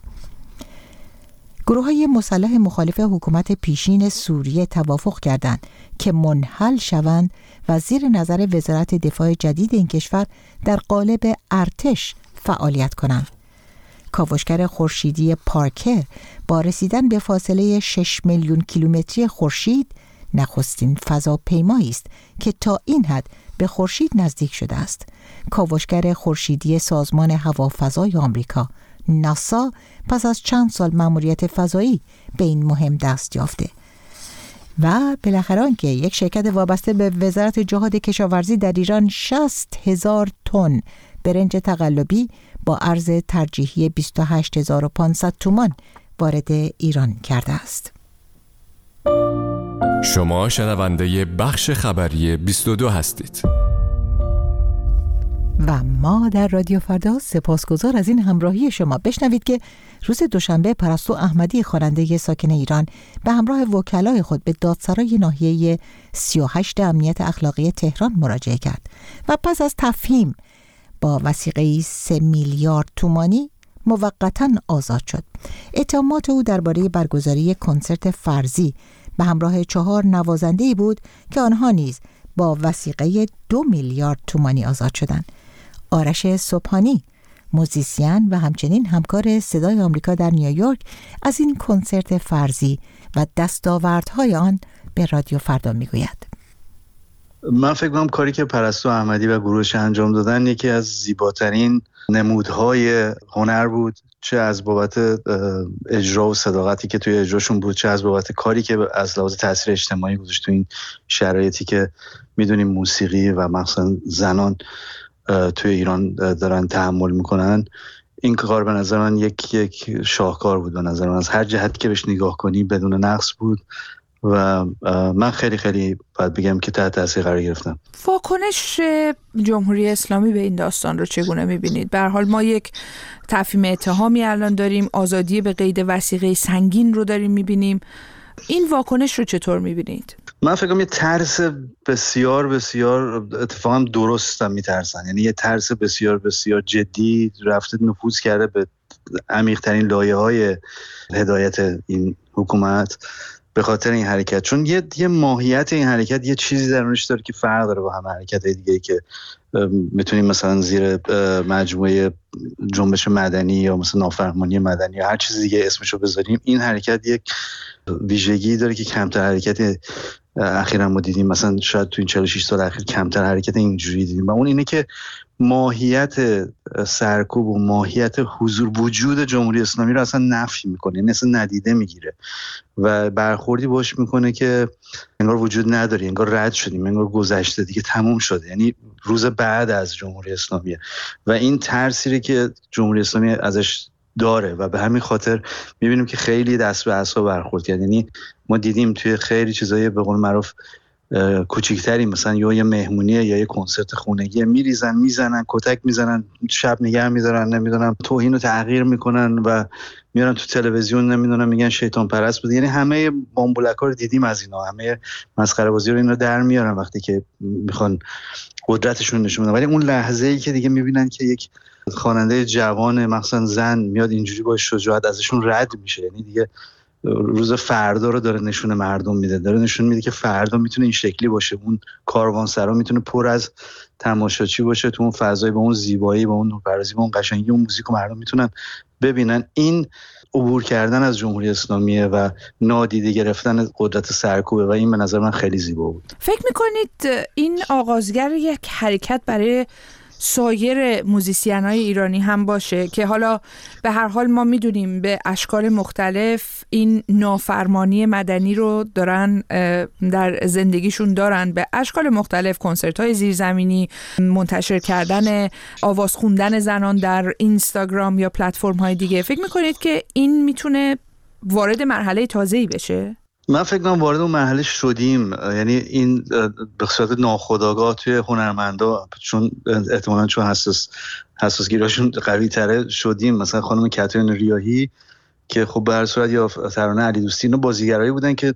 گروه‌های مسلح مخالف حکومت پیشین سوریه توافق کردند که منحل شوند و زیر نظر وزارت دفاع جدید این کشور در قالب ارتش فعالیت کنند. کاوشگر خورشیدی پارکر با رسیدن به فاصله 6 میلیون کیلومتری خورشید نخستین فضاپیمایی است که تا این حد به خورشید نزدیک شده است. کاوشگر خورشیدی سازمان هوافضای آمریکا ناسا پس از چند سال مأموریت فضایی به این مهم دست یافته و بالاخره آنکه یک شرکت وابسته به وزارت جهاد کشاورزی در ایران 60,000 تن برنج تقلبی با ارز ترجیحی 28,500 تومان وارد ایران کرده است. شما شنونده بخش خبری 22 هستید. و ما در رادیو فردا سپاسگزار از این همراهی شما. بشنوید که روز دوشنبه پرستو احمدی، خواننده ساکن ایران، به همراه وکلای خود به دادسرای ناحیه 38 امنیت اخلاقی تهران مراجعه کرد و پس از تفهیم با وثیقه 3 میلیارد تومانی موقتاً آزاد شد. اتهامات او درباره برگزاری کنسرت فرضی به همراه 4 نوازنده‌ای بود که آنها نیز با وثیقه 2 میلیارد تومانی آزاد شدند. آرش صبحانی، موزیسین و همچنین همکار صدای آمریکا در نیویورک، از این کنسرت فرضی و دستاوردهای آن به رادیو فردا میگوید. من فکر کنم کاری که پرستو احمدی و گروهش انجام دادن یکی از زیباترین نمودهای هنر بود، چه از بابت اجرا و صداقتی که توی اجراشون بود، چه از بابت کاری که از لحاظ تاثیر اجتماعی گذاشت تو این شرایطی که میدونیم موسیقی و مخصوصا زنان توی ایران دارن تحمل میکنن. این کار به نظر من یک شاهکار بود. به نظر من از هر جهتی که بهش نگاه کنی بدون نقص بود و من خیلی خیلی باید بگم که تحت تاثیر قرار گرفتم. واکنش جمهوری اسلامی به این داستان رو چگونه میبینید؟ به هر حال ما یک تفهیم اتهامی الان داریم، آزادی به قید وثیقه سنگین رو داریم میبینیم. این واکنش رو چطور میبینید؟ من فکر کنم یه ترس بسیار بسیار اتفاقا درستم میترسن، یعنی یه ترس بسیار بسیار جدی رفته نفوذ کرده به عمیق‌ترین لایه‌های هدایت این حکومت به خاطر این حرکت، چون یه ماهیت این حرکت یه چیزی درونش داره که فرق داره با همه حرکت‌های دیگه‌ای که میتونیم مثلا زیر مجموعه جنبش مدنی یا مثلا نافرمانی مدنی یا هر چیز دیگه اسمشو بذاریم. این حرکت یک ویژگی داره که کمتر حرکت اخیراً ما دیدیم، مثلا شاید تو این 46 سال اخیر کمتر حرکت اینجوری دیدیم، و اون اینه که ماهیت سرکوب و ماهیت حضور وجود جمهوری اسلامی رو اصلا نفی میکنه، یعنی اصلا ندیده میگیره و برخوردی باش میکنه که انگار وجود نداره، انگار رد شدیم، انگار گذشته دیگه تموم شده، یعنی روز بعد از جمهوری اسلامیه و این ترسی که جمهوری اسلامی ازش داره و به همین خاطر میبینیم که خیلی دست به عصا برخورد کرد. یعنی ما دیدیم توی خیلی چیزای به قول معروف کوچیکتری، مثلا یه مهمونیه یا یه کنسرت خونگی، میزنن کتک میزنن، شب نگه میدارن، نمیدونم توهین و تحقیر میکنن و میارن تو تلویزیون، نمیدونم میگن شیطان پرست بود. یعنی همه بامبولکا رو دیدیم از اینا، همه مسخره بازی رو اینا در میارن وقتی که میخوان قدرتشون نشون بدن. ولی اون لحظه‌ای که دیگه میبینن که یک خواننده جوان مثلا زن میاد اینجوری با شجاعت ازشون رد میشه، یعنی دیگه روز فردا رو داره نشون مردم میده، داره نشون میده که فردا میتونه این شکلی باشه، اون کاروانسرا میتونه پر از تماشاچی باشه تو اون فضای، با اون زیبایی، با اون نورپردازی، با اون قشنگی اون موزیک و مردم میتونن ببینن. این عبور کردن از جمهوری اسلامیه و نادیده گرفتن قدرت سرکوبه و این به نظر من خیلی زیبا بود. فکر میکنید این آغازگر یک حرکت برای سایر موزیسین‌های ایرانی هم باشه که حالا به هر حال ما میدونیم به اشکال مختلف این نافرمانی مدنی رو دارن در زندگیشون دارن، به اشکال مختلف، کنسرت‌های زیرزمینی، منتشر کردن آواز خوندن زنان در اینستاگرام یا پلتفرم‌های دیگه. فکر میکنید که این میتونه وارد مرحله تازه‌ای بشه؟ من فکر کنم وارد اون مرحله شدیم، یعنی این به صورت ناخودآگاه توی هنرمندا، چون احتمالاً چون حساسگیراشون قوی تره شدیم. مثلا خانم کاترین ریاحی که خب به هر صورت یا ترانه علی دوستی، اینا بازیگرایی بودن که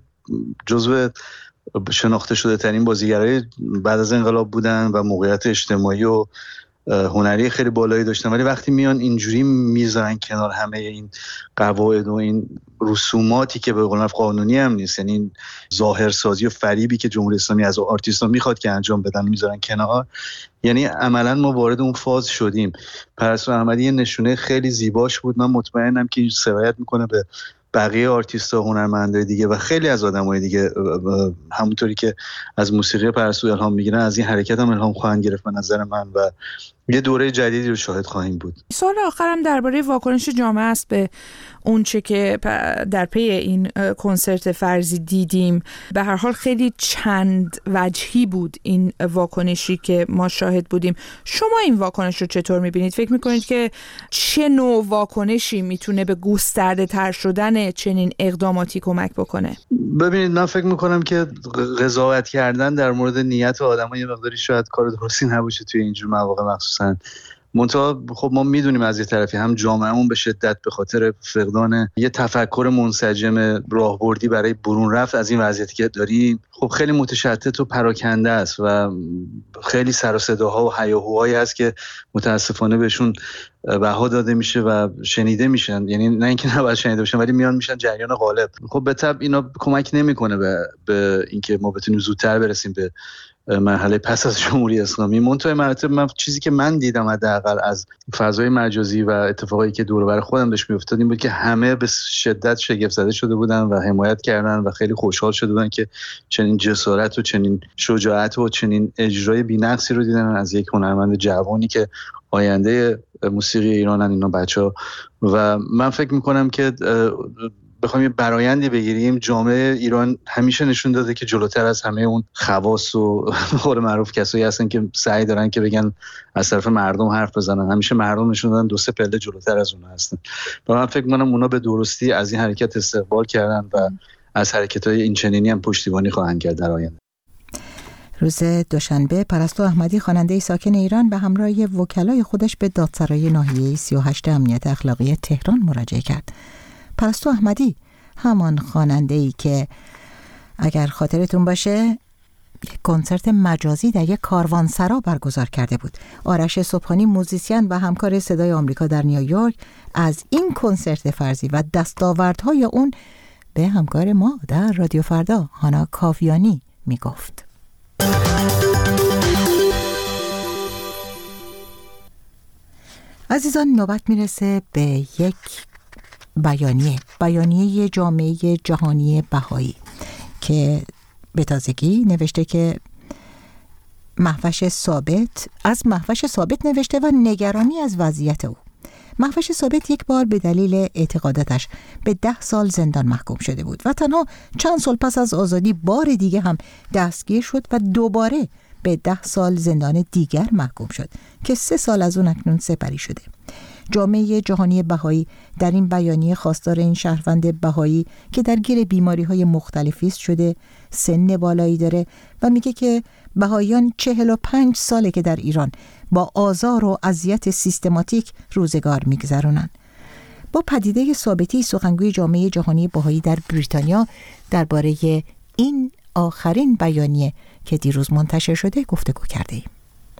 جزو شناخته شده ترین بازیگرای بعد از انقلاب بودن و موقعیت اجتماعی و هنری خیلی بالایی داشتن، ولی وقتی میان اینجوری میذارن کنار همه این قواعد و این رسوماتی که به قول معروف قانونی هم نیست، یعنی این ظاهرسازی و فریبی که جمهوری اسلامی از آرتیست‌ها میخواد که انجام بدن میذارن کنار، یعنی عملاً ما وارد اون فاز شدیم. پرستو احمدی یه نشونه خیلی زیباش بود، من مطمئنم که این سرایت میکنه به بقیه آرتیست‌ها و هنرمندای دیگه و خیلی از آدمای دیگه، همونطوری که از موسیقی پرستو الهام میگیرن از این حرکت هم الهام خواهند گرفت به نظر من و یه دوره جدیدی رو شاهد خواهیم بود. سوال آخرم درباره واکنش جامعه است به اون چه که در پی این کنسرت فرضی دیدیم. به هر حال خیلی چند وجهی بود این واکنشی که ما شاهد بودیم. شما این واکنش رو چطور میبینید؟ فکر میکنید که چه نوع واکنشی میتونه به گسترده تر شدن چنین اقداماتی کمک بکنه؟ ببینید، من فکر میکنم که قضاوت کردن در مورد نیت آدم‌ها یه مقداری شاید کار درستی نباشه توی اینجور مواقع مخصوصا. منتها خب ما میدونیم از یه طرفی هم جامعهمون به شدت به خاطر فقدان یه تفکر منسجم راهبردی برای برون رفت از این وضعیتی که داریم خب خیلی متشتت و پراکنده است و خیلی سر و صداها و هیاهوهایی هست که متاسفانه بهشون بها داده میشه و شنیده میشن، یعنی نه اینکه نباید شنیده بشن ولی میان میشن جریان غالب. خب به طبع اینا کمک نمیکنه به اینکه ما بتونیم زودتر برسیم به مرحله پس از جمهوری اسلامی. منتهای مراتب من چیزی که من دیدم حداقل از فضای مجازی و اتفاقایی که دور و بر خودم داشت میافتاد این بود که همه به شدت شگفت زده شده بودن و حمایت کردن و خیلی خوشحال شده بودن که چنین جسارت و چنین شجاعت و چنین اجرای بی‌نقصی رو دیدن از یک هنرمند جوانی که آینده موسیقی ایرانن اینا بچه‌ها. و من فکر میکنم که بخوایم یه برآیندی بگیریم، جامعه ایران همیشه نشون داده که جلوتر از همه اون خواص و قول معروف کسایی هستن که سعی دارن که بگن از طرف مردم حرف بزنن. همیشه مردم نشون دادن دو سه پله جلوتر از اونها هستن و من فکر می‌کنم اونا به درستی از این حرکت استقبال کردن و از حرکت‌های این چنینی هم پشتیبانی خواهند کرد در آینده. روز دوشنبه پرستو احمدی خواننده ساکن ایران به همراه وکلای خودش به دادسرای ناحیه 38 امنیت اخلاقی تهران مراجعه کرد. پرستو احمدی همان خواننده‌ای که اگر خاطرتون باشه یک کنسرت مجازی در یک کاروانسرا برگزار کرده بود. آرش صبحانی موزیسین و همکار صدای آمریکا در نیویورک از این کنسرت فرضی و دستاوردهای اون به همکار ما در رادیو فردا هانا کاویانی میگفت. عزیزان، نوبت میرسه به یک بیانیه جامعه جهانی بهایی که به تازگی نوشته که مهوش ثابت نوشته و نگرانی از وضعیت او. مهوش ثابت یک بار به دلیل اعتقاداتش به 10 سال زندان محکوم شده بود و تنها چند سال پس از آزادی بار دیگه هم دستگیر شد و دوباره به 10 سال زندان دیگر محکوم شد که 3 سال از اون اکنون سپری شده. جامعه جهانی بهایی در این بیانیه خواستار این شهروند بهایی که درگیر بیماری‌های مختلفی شده، سن بالایی داره و میگه که بهاییان 45 ساله که در ایران با آزار و اذیت سیستماتیک روزگار میگذرونن. با پدیده ثابتی سخنگوی جامعه جهانی بهایی در بریتانیا درباره این آخرین بیانیه که دیروز منتشر شده گفتگو کرده ایم.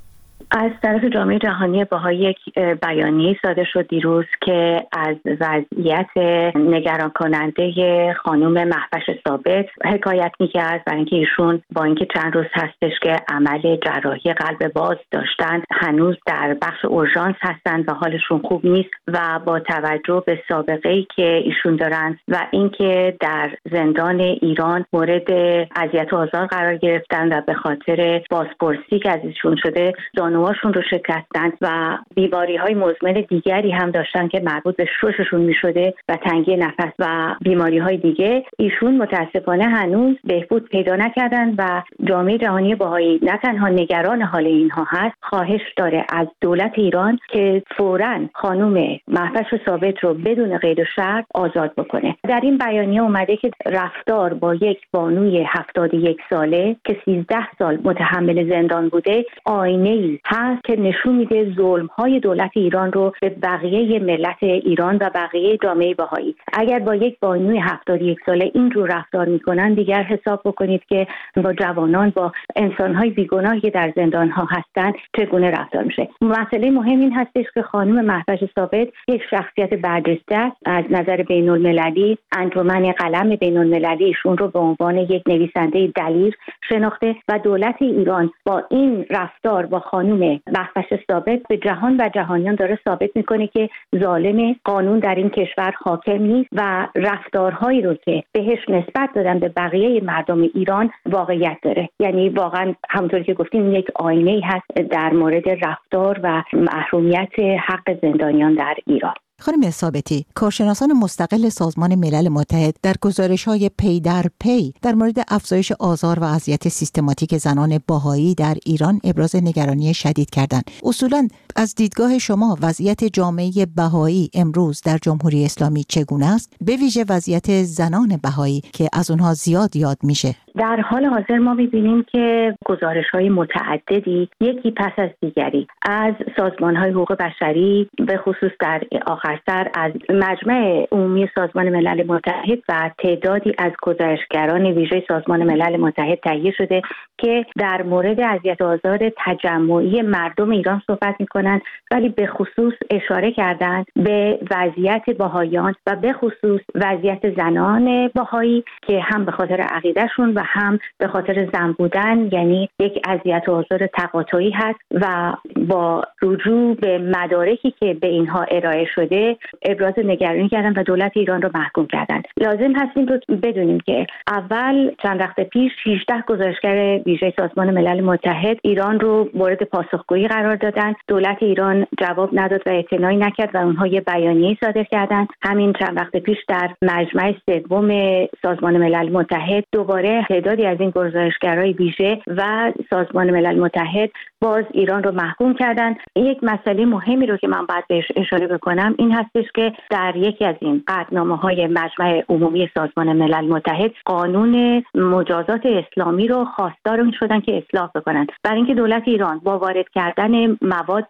از طرف جامعه جهانی بهایی یک بیانیه صادر شد دیروز که از وضعیت نگران کننده خانم مهوش ثابت حکایت می‌کرد، برای اینکه ایشون با اینکه چند روز هستش که عمل جراحی قلب باز داشتن هنوز در بخش اورژانس هستن و حالشون خوب نیست و با توجه به سابقه‌ای که ایشون دارن و اینکه در زندان ایران مورد اذیت و آزار قرار گرفتن و به خاطر بازپرسی که از ایشون شده زانوهاشون رو شکستن و بیماری‌های مزمن دیگری هم داشتن که مربوط به شششون می‌شده و تنگی نفس و بیماری‌های دیگه، ایشون متاسفانه هنوز بهبود پیدا نکردن و جامعه جهانی بهایی نه تنها نگران حال اینها هست، خواهش داره از دولت ایران که فوراً خانم مهوش ثابت رو بدون قید و شرط آزاد بکنه. در این بیانیه اومده که رفتار با یک بانوی 71 ساله که 13 سال متحمل زندان بوده آینه‌ای هست که نشون میده ظلم‌های دولت ایران رو به بقیه ملت ایران و بقیه جامعه بهایی. اگر با یک بانوی 71 ساله اینجور رفتار میکنن، دیگر حساب بکنید که با جوانان، با انسان‌های بیگناهی که در زندان‌ها هستن چگونه رفتار میشه. مسئله مهم این هستش که خانم مهوش ثابت یک شخصیت برجسته است از نظر بین‌المللی. انجمن قلم بین‌المللی ایشون رو به عنوان یک نویسنده دلیر شناخته و دولت ایران با این رفتار با خانم مهوش ثابت به جهان و جهانیان داره ثابت میکنه که ظالم قانون در این کشور حاکم نیست و رفتارهایی رو که بهش نسبت دادن به بقیه مردم ایران واقعیت داره. یعنی واقعا همونطوری که گفتیم یک آینه‌ای هست در مورد رفتار و محرومیت حق زندانیان در ایران. خانم ثابتی، کارشناسان مستقل سازمان ملل متحد در گزارش‌های پی در پی در مورد افزایش آزار و اذیت سیستماتیک زنان بهایی در ایران ابراز نگرانی شدید کردند. اصولاً از دیدگاه شما وضعیت جامعه بهایی امروز در جمهوری اسلامی چگونه است؟ به ویژه وضعیت زنان بهایی که از اونها زیاد یاد میشه. در حال حاضر ما می‌بینیم که گزارش‌های متعددی یکی پس از دیگری از سازمان‌های حقوق بشری به خصوص در آخر سر از مجمع عمومی سازمان ملل متحد و تعدادی از گزارشگران ویژه سازمان ملل متحد تهیه شده که در مورد اذیت و آزار تجمعی مردم ایران صحبت می‌کنند، ولی به خصوص اشاره کردند به وضعیت بهاییان و به خصوص وضعیت زنان بهایی که هم به خاطر عقیدهشون و هم به خاطر زن بودن یعنی یک اذیت و آزار تقاطعی هست و با رجوع به مدارکی که به اینها ارائه شده ابراز نگرانی کردن و دولت ایران رو محکوم کردن. لازم هست این رو بدونیم که اول چند وقت پیش 16 گزارشگر ویژه سازمان ملل متحد ایران رو مورد پاسخگویی قرار دادن. دولت ایران جواب نداد و اعتنایی نکرد و اونها یه بیانیه صادر کردن. همین چند وقت پیش در مجمع سوم سازمان ملل متحد دوباره تعدادی از این گزارشگرای ویژه و سازمان ملل متحد باز ایران رو محکوم کردن. یک مسئله مهمی رو که من باید بهش اشاره بکنم این هستش که در یکی از این قطعنامه‌های مجمع عمومی سازمان ملل متحد قانون مجازات اسلامی رو خواستار شدن که اصلاح بکنن، برای اینکه دولت ایران با وارد کردن مواد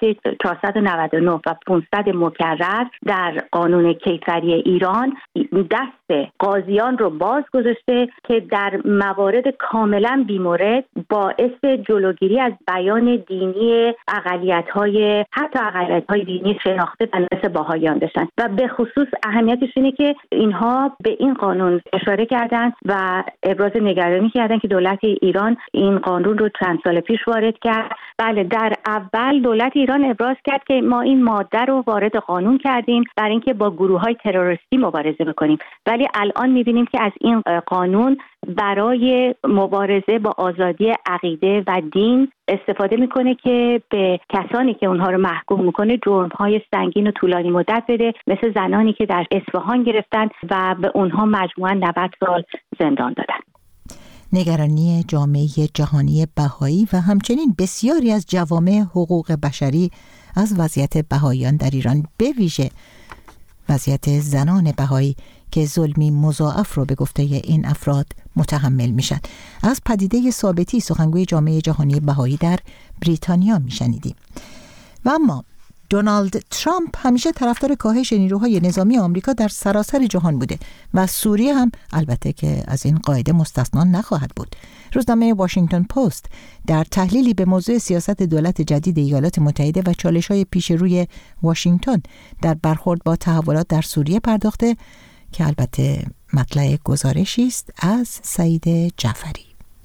499 و 500 مکرر در قانون کیفری ایران دست قاضیان رو باز گذاشته که در موارد کاملا بیمورد باعث جلوگیری از بیان حقوق دینی اقلیت‌های حتی اقلیت‌های دینی شناخته مثل بهائیان داشتن و به خصوص اهمیتش اینه که اینها به این قانون اشاره کردن و ابراز نگرانی کردن که دولت ایران این قانون رو چند سال پیش وارد کرد. بله، در اول دولت ایران ابراز کرد که ما این ماده رو وارد قانون کردیم برای اینکه با گروه‌های تروریستی مبارزه بکنیم، ولی الان می‌بینیم که از این قانون برای مبارزه با آزادی عقیده و دین استفاده میکنه که به کسانی که اونها رو محکوم میکنه جرم‌های سنگین و طولانی مدت بده، مثل زنانی که در اصفهان گرفتن و به اونها مجموعاً 90 سال زندان دادن. نگرانی جامعه جهانی بهایی و همچنین بسیاری از جوامع حقوق بشری از وضعیت بهاییان در ایران، به ویژه وضعیت زنان بهایی که ظلمی مضاعف رو به گفته این افراد متحمل میشن. از پدیده ثابتی سخنگوی جامعه جهانی بهایی در بریتانیا میشنیدیم. و اما دونالد ترامپ همیشه طرفدار کاهش نیروهای نظامی آمریکا در سراسر جهان بوده و سوریه هم البته که از این قاعده مستثنا نخواهد بود. روزنامه واشنگتن پست در تحلیلی به موضوع سیاست دولت جدید ایالات متحده و چالش‌های پیش روی واشنگتن در برخورد با تحولات در سوریه پرداخته که البته مطلع گزارشی است از سعید جعفری.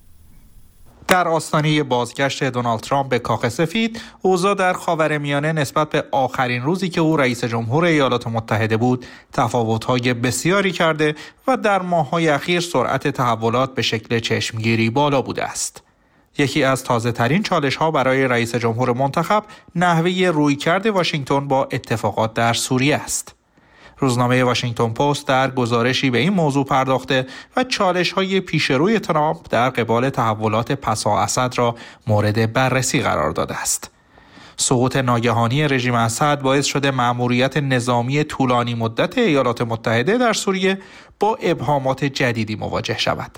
در آستانه بازگشت دونالد ترامپ به کاخ سفید، اوضاع در خاورمیانه نسبت به آخرین روزی که او رئیس جمهور ایالات متحده بود، تفاوت‌های بسیاری کرده و در ماه‌های اخیر سرعت تحولات به شکل چشمگیری بالا بوده است. یکی از تازه‌ترین چالش‌ها برای رئیس جمهور منتخب، نحوه رویکرد واشنگتن با اتفاقات در سوریه است. روزنامه واشنگتن پست در گزارشی به این موضوع پرداخته و چالش‌های پیشروی ترامپ در قبال تحولات پسا اسد را مورد بررسی قرار داده است. سقوط ناگهانی رژیم اسد باعث شده مأموریت نظامی طولانی مدت ایالات متحده در سوریه با ابهامات جدیدی مواجه شود.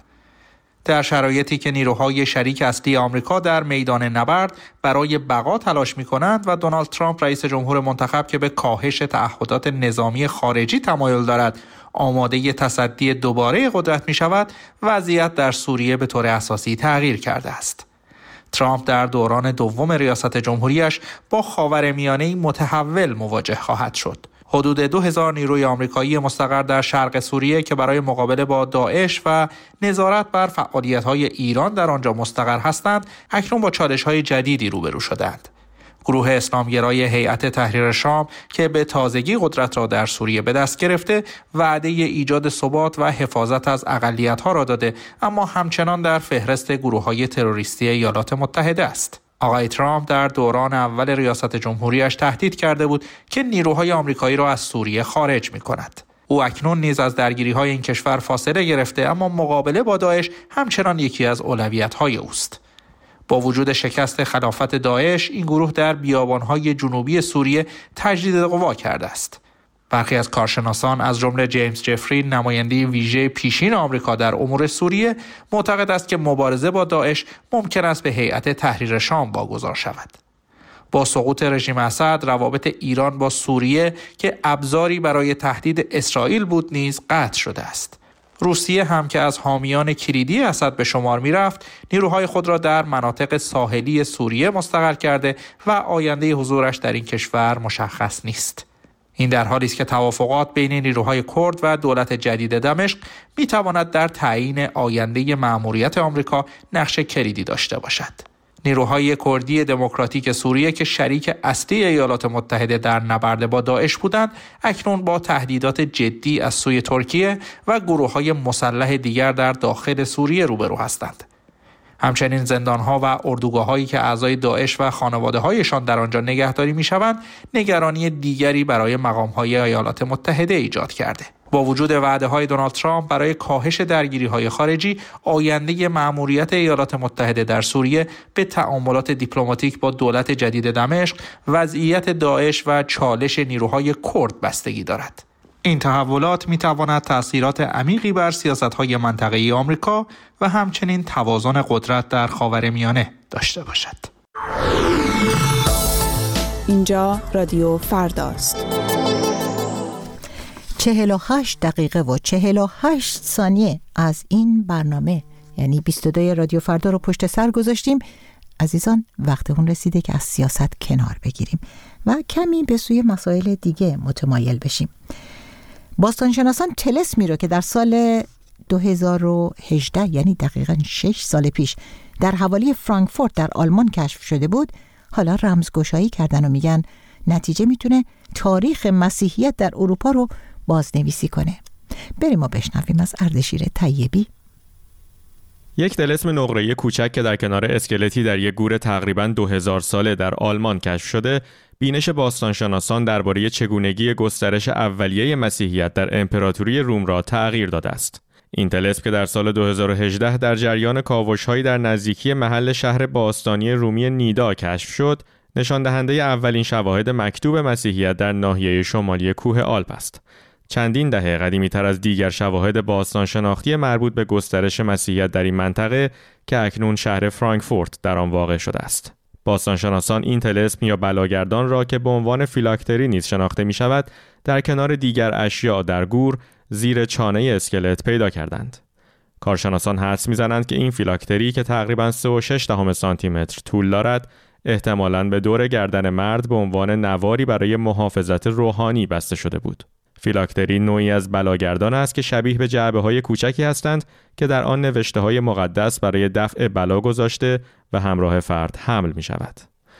در شرایطی که نیروهای شریک اصلی آمریکا در میدان نبرد برای بقا تلاش می‌کنند و دونالد ترامپ رئیس جمهور منتخب که به کاهش تعهدات نظامی خارجی تمایل دارد آماده تصدی دوباره قدرت می‌شود، وضعیت در سوریه به طور اساسی تغییر کرده است. ترامپ در دوران دوم ریاست جمهوریش با خاورمیانه‌ای متحول مواجه خواهد شد. حدود 2000 نیروی آمریکایی مستقر در شرق سوریه که برای مقابله با داعش و نظارت بر فعالیت‌های ایران در آنجا مستقر هستند، اکنون با چالش‌های جدیدی روبرو شدند. گروه اسلامگرای هیئت تحریر شام که به تازگی قدرت را در سوریه به دست گرفته، وعده ایجاد ثبات و حفاظت از اقلیت‌ها را داده، اما همچنان در فهرست گروه‌های تروریستی ایالات متحده است. آقای ترامپ در دوران اول ریاست جمهوریش تهدید کرده بود که نیروهای آمریکایی را از سوریه خارج می‌کند. او اکنون نیز از درگیری‌های این کشور فاصله گرفته، اما مقابله با داعش همچنان یکی از اولویت‌های اوست. با وجود شکست خلافت داعش، این گروه در بیابان‌های جنوبی سوریه تجدید قوا کرده است. برخی از کارشناسان از جمله جیمز جفری، نماینده ویژه پیشین آمریکا در امور سوریه، معتقد است که مبارزه با داعش ممکن است به هیئت تحریر شام واگذار شود. با سقوط رژیم اسد، روابط ایران با سوریه که ابزاری برای تهدید اسرائیل بود نیز قطع شده است. روسیه هم که از حامیان کلیدی اسد به شمار می‌رفت، نیروهای خود را در مناطق ساحلی سوریه مستقر کرده و آینده حضورش در این کشور مشخص نیست. این در حالی است که توافقات بین نیروهای کرد و دولت جدید دمشق می‌تواند در تعیین آینده مأموریت آمریکا نقش کلیدی داشته باشد. نیروهای کردی دموکراتیک سوریه که شریک اصلی ایالات متحده در نبرد با داعش بودند، اکنون با تهدیدات جدی از سوی ترکیه و گروه‌های مسلح دیگر در داخل سوریه روبرو هستند. همچنین زندان‌ها و اردوگاه‌هایی که اعضای داعش و خانواده‌هایشان در آنجا نگهداری می‌شوند، نگرانی دیگری برای مقام‌های ایالات متحده ایجاد کرده. با وجود وعده‌های دونالد ترامپ برای کاهش درگیری‌های خارجی، آینده مأموریت ایالات متحده در سوریه به تعاملات دیپلماتیک با دولت جدید دمشق، وضعیت داعش و چالش نیروهای کرد بستگی دارد. این تحولات می‌تواند تأثیرات عمیقی بر سیاست‌های منطقه‌ای آمریکا و همچنین توازن قدرت در خاورمیانه داشته باشد. اینجا رادیو فرداست. 48 دقیقه و 48 ثانیه از این برنامه، یعنی 22 رادیو فردا رو پشت سر گذاشتیم. عزیزان وقت اون رسیده که از سیاست کنار بگیریم و کمی به سوی مسائل دیگه متمایل بشیم. باستانشناسان طلسمی رو که در سال 2018 یعنی دقیقاً 6 سال پیش در حوالی فرانکفورت در آلمان کشف شده بود حالا رمزگشایی کردن و میگن نتیجه میتونه تاریخ مسیحیت در اروپا رو بازنویسی کنه. بریم و بشنویم از اردشیر طیبی. یک طلسم نقره‌ای کوچک که در کنار اسکلتی در یک گور تقریباً 2000 ساله در آلمان کشف شده، بینش باستانشناسان درباره چگونگی گسترش اولیه مسیحیت در امپراتوری روم را تغییر داده است. این طلسم که در سال 2018 در جریان کاوش‌هایی در نزدیکی محل شهر باستانی رومی نیدا کشف شد، نشان دهنده اولین شواهد مکتوب مسیحیت در ناحیه شمالی کوه آلپ است. چندین دهه قدیمی‌تر از دیگر شواهد باستان شناختی مربوط به گسترش مسیحیت در این منطقه که اکنون شهر فرانکفورت در آن واقع شده است. باستانشناسان این طلسم یا بلاگردان را که به عنوان فیلاکتری نیز شناخته می‌شود، در کنار دیگر اشیاء در گور زیر چانه اسکلت پیدا کردند. کارشناسان حدس می‌زنند که این فیلاکتری که تقریباً 3.6 سانتی متر طول دارد، احتمالاً به دور گردن مرد به عنوان نواری برای محافظت روحانی بسته شده بود. فیلاکتری نوعی از بلاگردان است که شبیه به جعبه‌های کوچکی هستند که در آن نوشته‌های مقدس برای دفع بلا گذاشته و همراه فرد حمل می‌شود.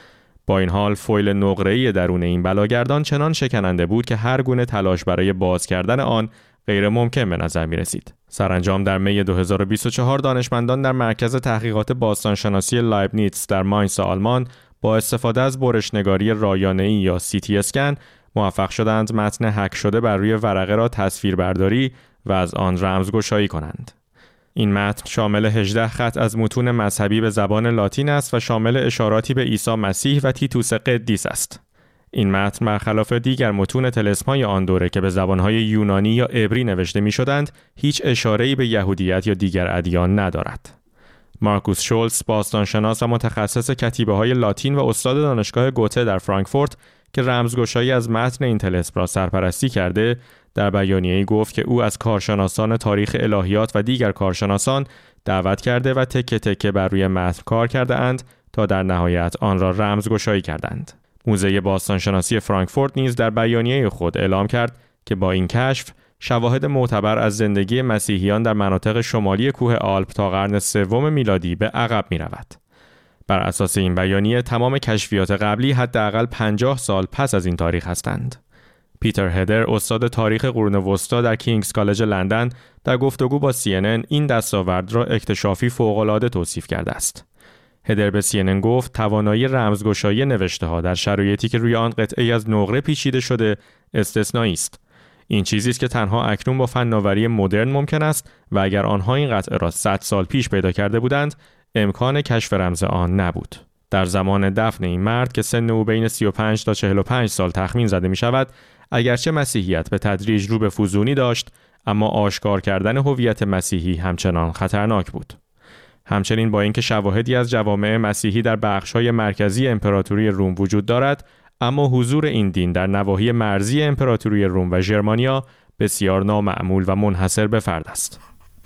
با این حال فویل نقره‌ای درون این بلاگردان چنان شکننده بود که هر گونه تلاش برای باز کردن آن غیر ممکن به نظر می‌رسید. سرانجام در می 2024 دانشمندان در مرکز تحقیقات باستانشناسی لایبنیتس در ماینس آلمان با استفاده از برش‌نگاری رایانه‌ای یا CT اسکن موفق شدند متن هک شده بر روی ورقه را تصویربرداری و از آن رمزگشایی کنند. این متن شامل 18 خط از متون مذهبی به زبان لاتین است و شامل اشاراتی به عیسی مسیح و تیتوس قدیس است. این متن برخلاف دیگر متون طلسم‌های آن دوره که به زبان‌های یونانی یا عبری نوشته می‌شدند، هیچ اشاره‌ای به یهودیت یا دیگر ادیان ندارد. مارکوس شولز، باستانشناس و متخصص کتیبه‌های لاتین و استاد دانشگاه گوته در فرانکفورت که رمزگشایی از متن این طلسم را سرپرستی کرده، در بیانیه‌ای گفت که او از کارشناسان تاریخ الهیات و دیگر کارشناسان دعوت کرده و تکه تکه بر روی متن کار کرده اند تا در نهایت آن را رمزگشایی کردند. موزه باستانشناسی فرانکفورت نیز در بیانیه خود اعلام کرد که با این کشف شواهد معتبر از زندگی مسیحیان در مناطق شمالی کوه آلپ تا قرن سوم میلادی به عقب می‌رود. بر اساس این بیانیه تمام کشفیات قبلی حداقل 50 سال پس از این تاریخ هستند. پیتر هدر، استاد تاریخ قرون وسطا در کینگز کالج لندن، در گفتگو با CNN این دستاورد را اکتشافی فوق‌العاده توصیف کرده است. هدر به CNN گفت توانایی رمزگشایی نوشته‌ها در شرایطی که روی آن قطعه‌ای از نقره پیچیده شده استثنایی است. این چیزی است که تنها اکنون با فناوری مدرن ممکن است و اگر آنها این قطعه را 100 سال پیش پیدا کرده بودند، امکان کشف رمز آن نبود. در زمان دفن این مرد که سن او بین 35 تا 45 سال تخمین زده می شود، اگرچه مسیحیت به تدریج رو به فزونی داشت، اما آشکار کردن هویت مسیحی همچنان خطرناک بود. همچنین با اینکه شواهدی از جوامع مسیحی در بخش‌های مرکزی امپراتوری روم وجود دارد، اما حضور این دین در نواحی مرزی امپراتوری روم و ژرمانیا بسیار نامعمول و منحصر به فرد است.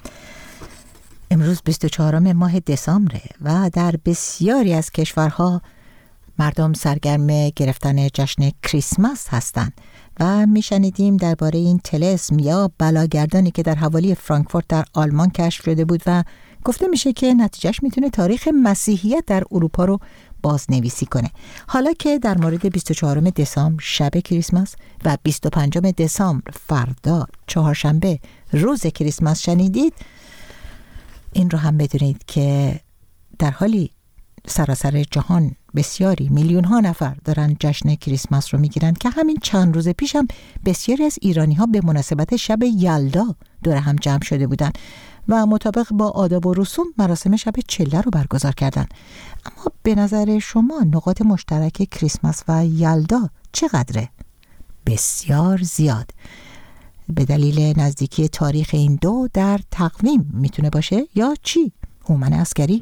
امروز 24 ماه دسامبر و در بسیاری از کشورها مردم سرگرم گرفتن جشن کریسمس هستند و میشنیدیم درباره این طلسم یا بلاگردانی که در حوالی فرانکفورت در آلمان کشف شده بود و گفته میشه که نتیجهش میتونه تاریخ مسیحیت در اروپا رو بازنویسی کنه. حالا که در مورد 24 دسامبر شب کریسمس و 25 دسامبر فردا چهارشنبه روز کریسمس شنیدید، این رو هم بدونید که در حالی سراسر جهان بسیاری میلیون ها نفر دارن جشن کریسمس رو میگیرن که همین چند روز پیش هم بسیاری از ایرانی ها به مناسبت شب یلدا دور هم جمع شده بودن و مطابق با آداب و رسوم مراسم شب چله رو برگزار کردن. اما به نظر شما نقاط مشترک کریسمس و یلدا چقدره؟ بسیار زیاد. به دلیل نزدیکی تاریخ این دو در تقویم میتونه باشه یا چی؟ هومن عسکری.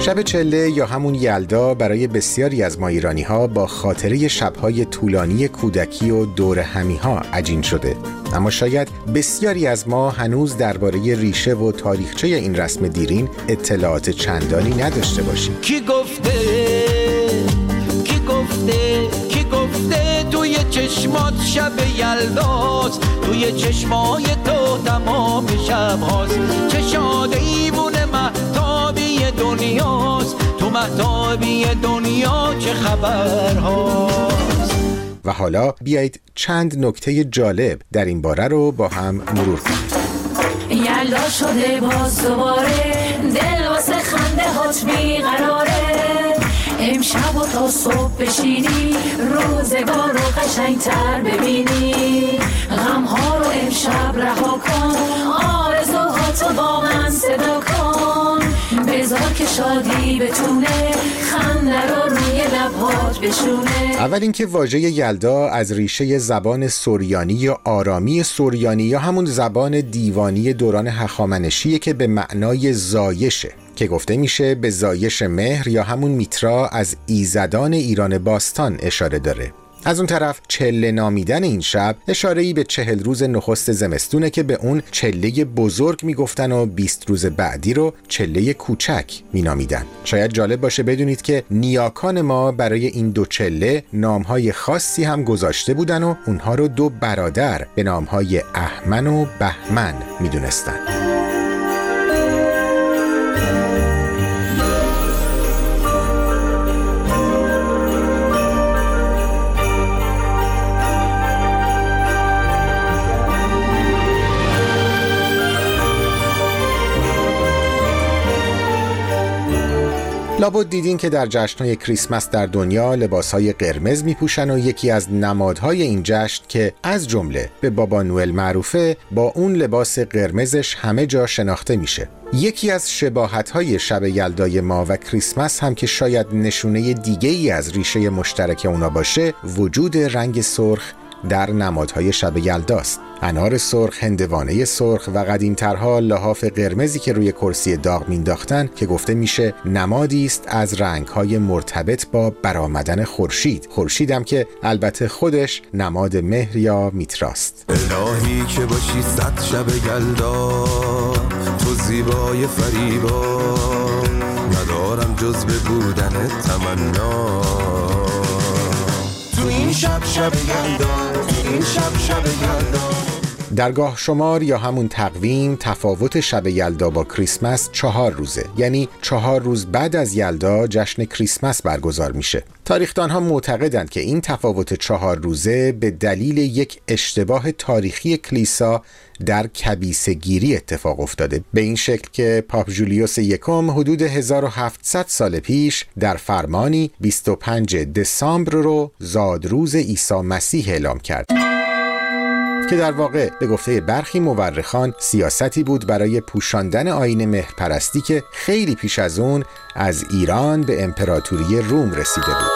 شب چله یا همون یلدا برای بسیاری از ما ایرانی‌ها با خاطره شب‌های طولانی کودکی و دور همی‌ها عجین شده، اما شاید بسیاری از ما هنوز درباره ریشه و تاریخچه این رسم دیرین اطلاعات چندانی نداشته باشیم. کی گفته توی چشمات شب یلداست، توی چشمای تو تمام شب هاست، چه شاد ایوون مهتابی دنیاست، تو مهتابی دنیا چه خبر هاست. و حالا بیایید چند نکته جالب در این باره رو با هم مرور کنیم. یلدا شده باز دوباره، دل واسه خنده هات بیقراره، امشب و تا صبح بشینی، روزگار رو قشنگتر ببینی، غمها رو امشب رها کن، آرزوهاتو با من صدا کن، بذار که شادی بتونه خنده رو روی لبهات بشونه. اول اینکه واژه یلدا از ریشه زبان سوریانی یا آرامی سوریانی یا همون زبان دیوانی دوران هخامنشیه که به معنای زایشه، که گفته میشه به زایش مهر یا همون میترا از ایزدان ایران باستان اشاره داره. از اون طرف چله نامیدن این شب اشاره‌ای به 40 روز نخست زمستونه که به اون چله بزرگ میگفتن و 20 روز بعدی رو چله کوچک مینامیدن. شاید جالب باشه بدونید که نیاکان ما برای این دو چله نامهای خاصی هم گذاشته بودن و اونها رو دو برادر به نامهای اهمن و بهمن میدونستن. لابد دیدین که در جشن‌های کریسمس در دنیا لباس‌های قرمز می‌پوشن و یکی از نمادهای این جشن که از جمله به بابا نوئل معروفه با اون لباس قرمزش همه جا شناخته میشه. یکی از شباهت‌های شب یلدای ما و کریسمس هم که شاید نشونه دیگه‌ای از ریشه مشترک اونا باشه، وجود رنگ سرخ در نمادهای شب یلداست. انار سرخ، هندوانه سرخ و قدیم‌ترها لحاف قرمزی که روی کرسی داغ مینداختن که گفته میشه نمادی است از رنگ‌های مرتبط با برآمدن خورشید. خورشید هم که البته خودش نماد مهر یا میتراست. الهی که باشی 100 شب یلدا، تو زیبای فریبا، ندارم جز به بودن تمنا. تو این شب یلدا، تو این شب یلدا. درگاه شمار یا همون تقویم تفاوت شب یلدا با کریسمس 4 روزه، یعنی 4 روز بعد از یلدا جشن کریسمس برگزار میشه. تاریخدانها معتقدند که این تفاوت 4 روزه به دلیل یک اشتباه تاریخی کلیسا در کبیسه‌گیری اتفاق افتاده، به این شکل که پاپ جولیوس یکم حدود 1700 سال پیش در فرمانی 25 دسامبر رو زادروز عیسی مسیح اعلام کرد، که در واقع به گفته برخی مورخان سیاستی بود برای پوشاندن آیین مهرپرستی که خیلی پیش از اون از ایران به امپراتوری روم رسیده بود.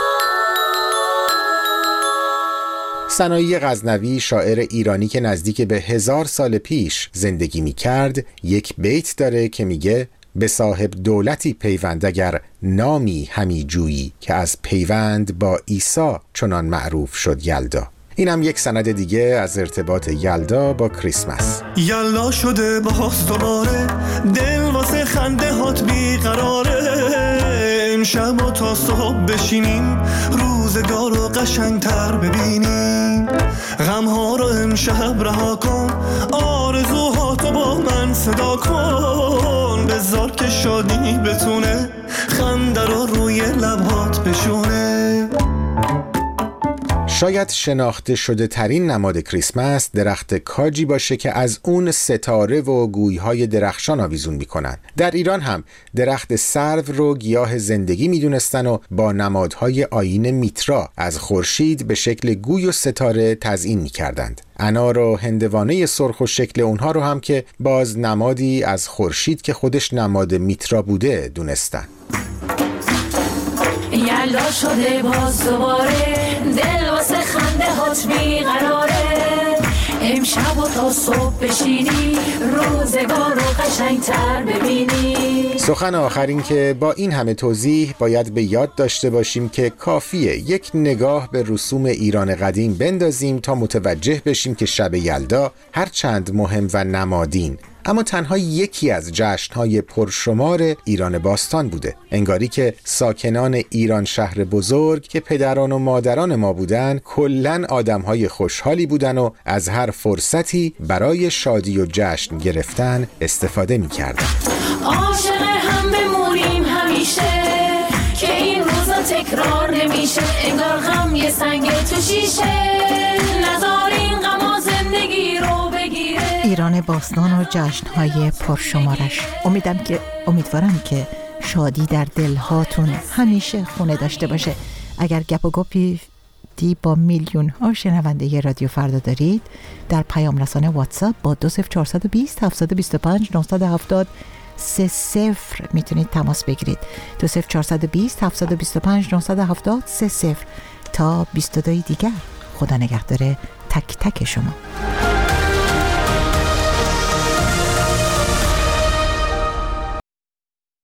سنایی غزنوی، شاعر ایرانی که نزدیک به 1000 سال پیش زندگی می کرد، یک بیت داره که میگه به صاحب دولتی پیوند اگر نامی همی جویی، که از پیوند با عیسی چنان معروف شد یلدا. این هم یک سند دیگه از ارتباط یلدا با کریسمس. یلدا شده باز دوباره، دل واسه خنده هات بیقراره، امشب و تا صبح بشینیم، روزگار رو قشنگتر ببینیم، غمها رو امشب رها کن، آرزوهاتو با من صدا کن، بذار که شادی بتونه خنده رو روی لبهات بشونه. شاید شناخته شده ترین نماد کریسمس درخت کاجی باشه که از اون ستاره و گویهای درخشان آویزون میکنن. در ایران هم درخت سرو رو گیاه زندگی میدونستن و با نمادهای آیین میترا از خورشید به شکل گوی و ستاره تزیین میکردند. انار و هندوانه سرخ و شکل اونها رو هم که باز نمادی از خورشید که خودش نماد میترا بوده دونستن. یلدا شده باز دوباره، دل واسه خنده هات بیقراره، امشب و تا صبح بشینی روزگار رو قشنگتر ببینی. سخن آخر این که با این همه توضیح باید به یاد داشته باشیم که کافیه یک نگاه به رسوم ایران قدیم بندازیم تا متوجه بشیم که شب یلدا هر چند مهم و نمادین اما تنها یکی از جشن‌های پرشمار ایران باستان بوده. انگاری که ساکنان ایران شهر بزرگ که پدران و مادران ما بودن کلاً آدم‌های خوشحالی بودن و از هر فرصتی برای شادی و جشن گرفتن استفاده می‌کردن. عاشق هم بمونیم همیشه که این روزا تکرار نمیشه، انگار غم یه سنگ تو شیشه، نذارین غم زندگی رو بگیره. ایران باستان و جشن‌های پرشمارش. امیدوارم که شادی در دلهاتون همیشه خونه داشته باشه. اگر گپ و گپی با میلیون ها شنونده رادیو فردا دارید، در پیام رسانه واتساپ با 20420 725 970 30 میتونید تماس بگیرید. 20420 725 970 30 تا 22 دیگر. خدا نگهدار تک تک شما.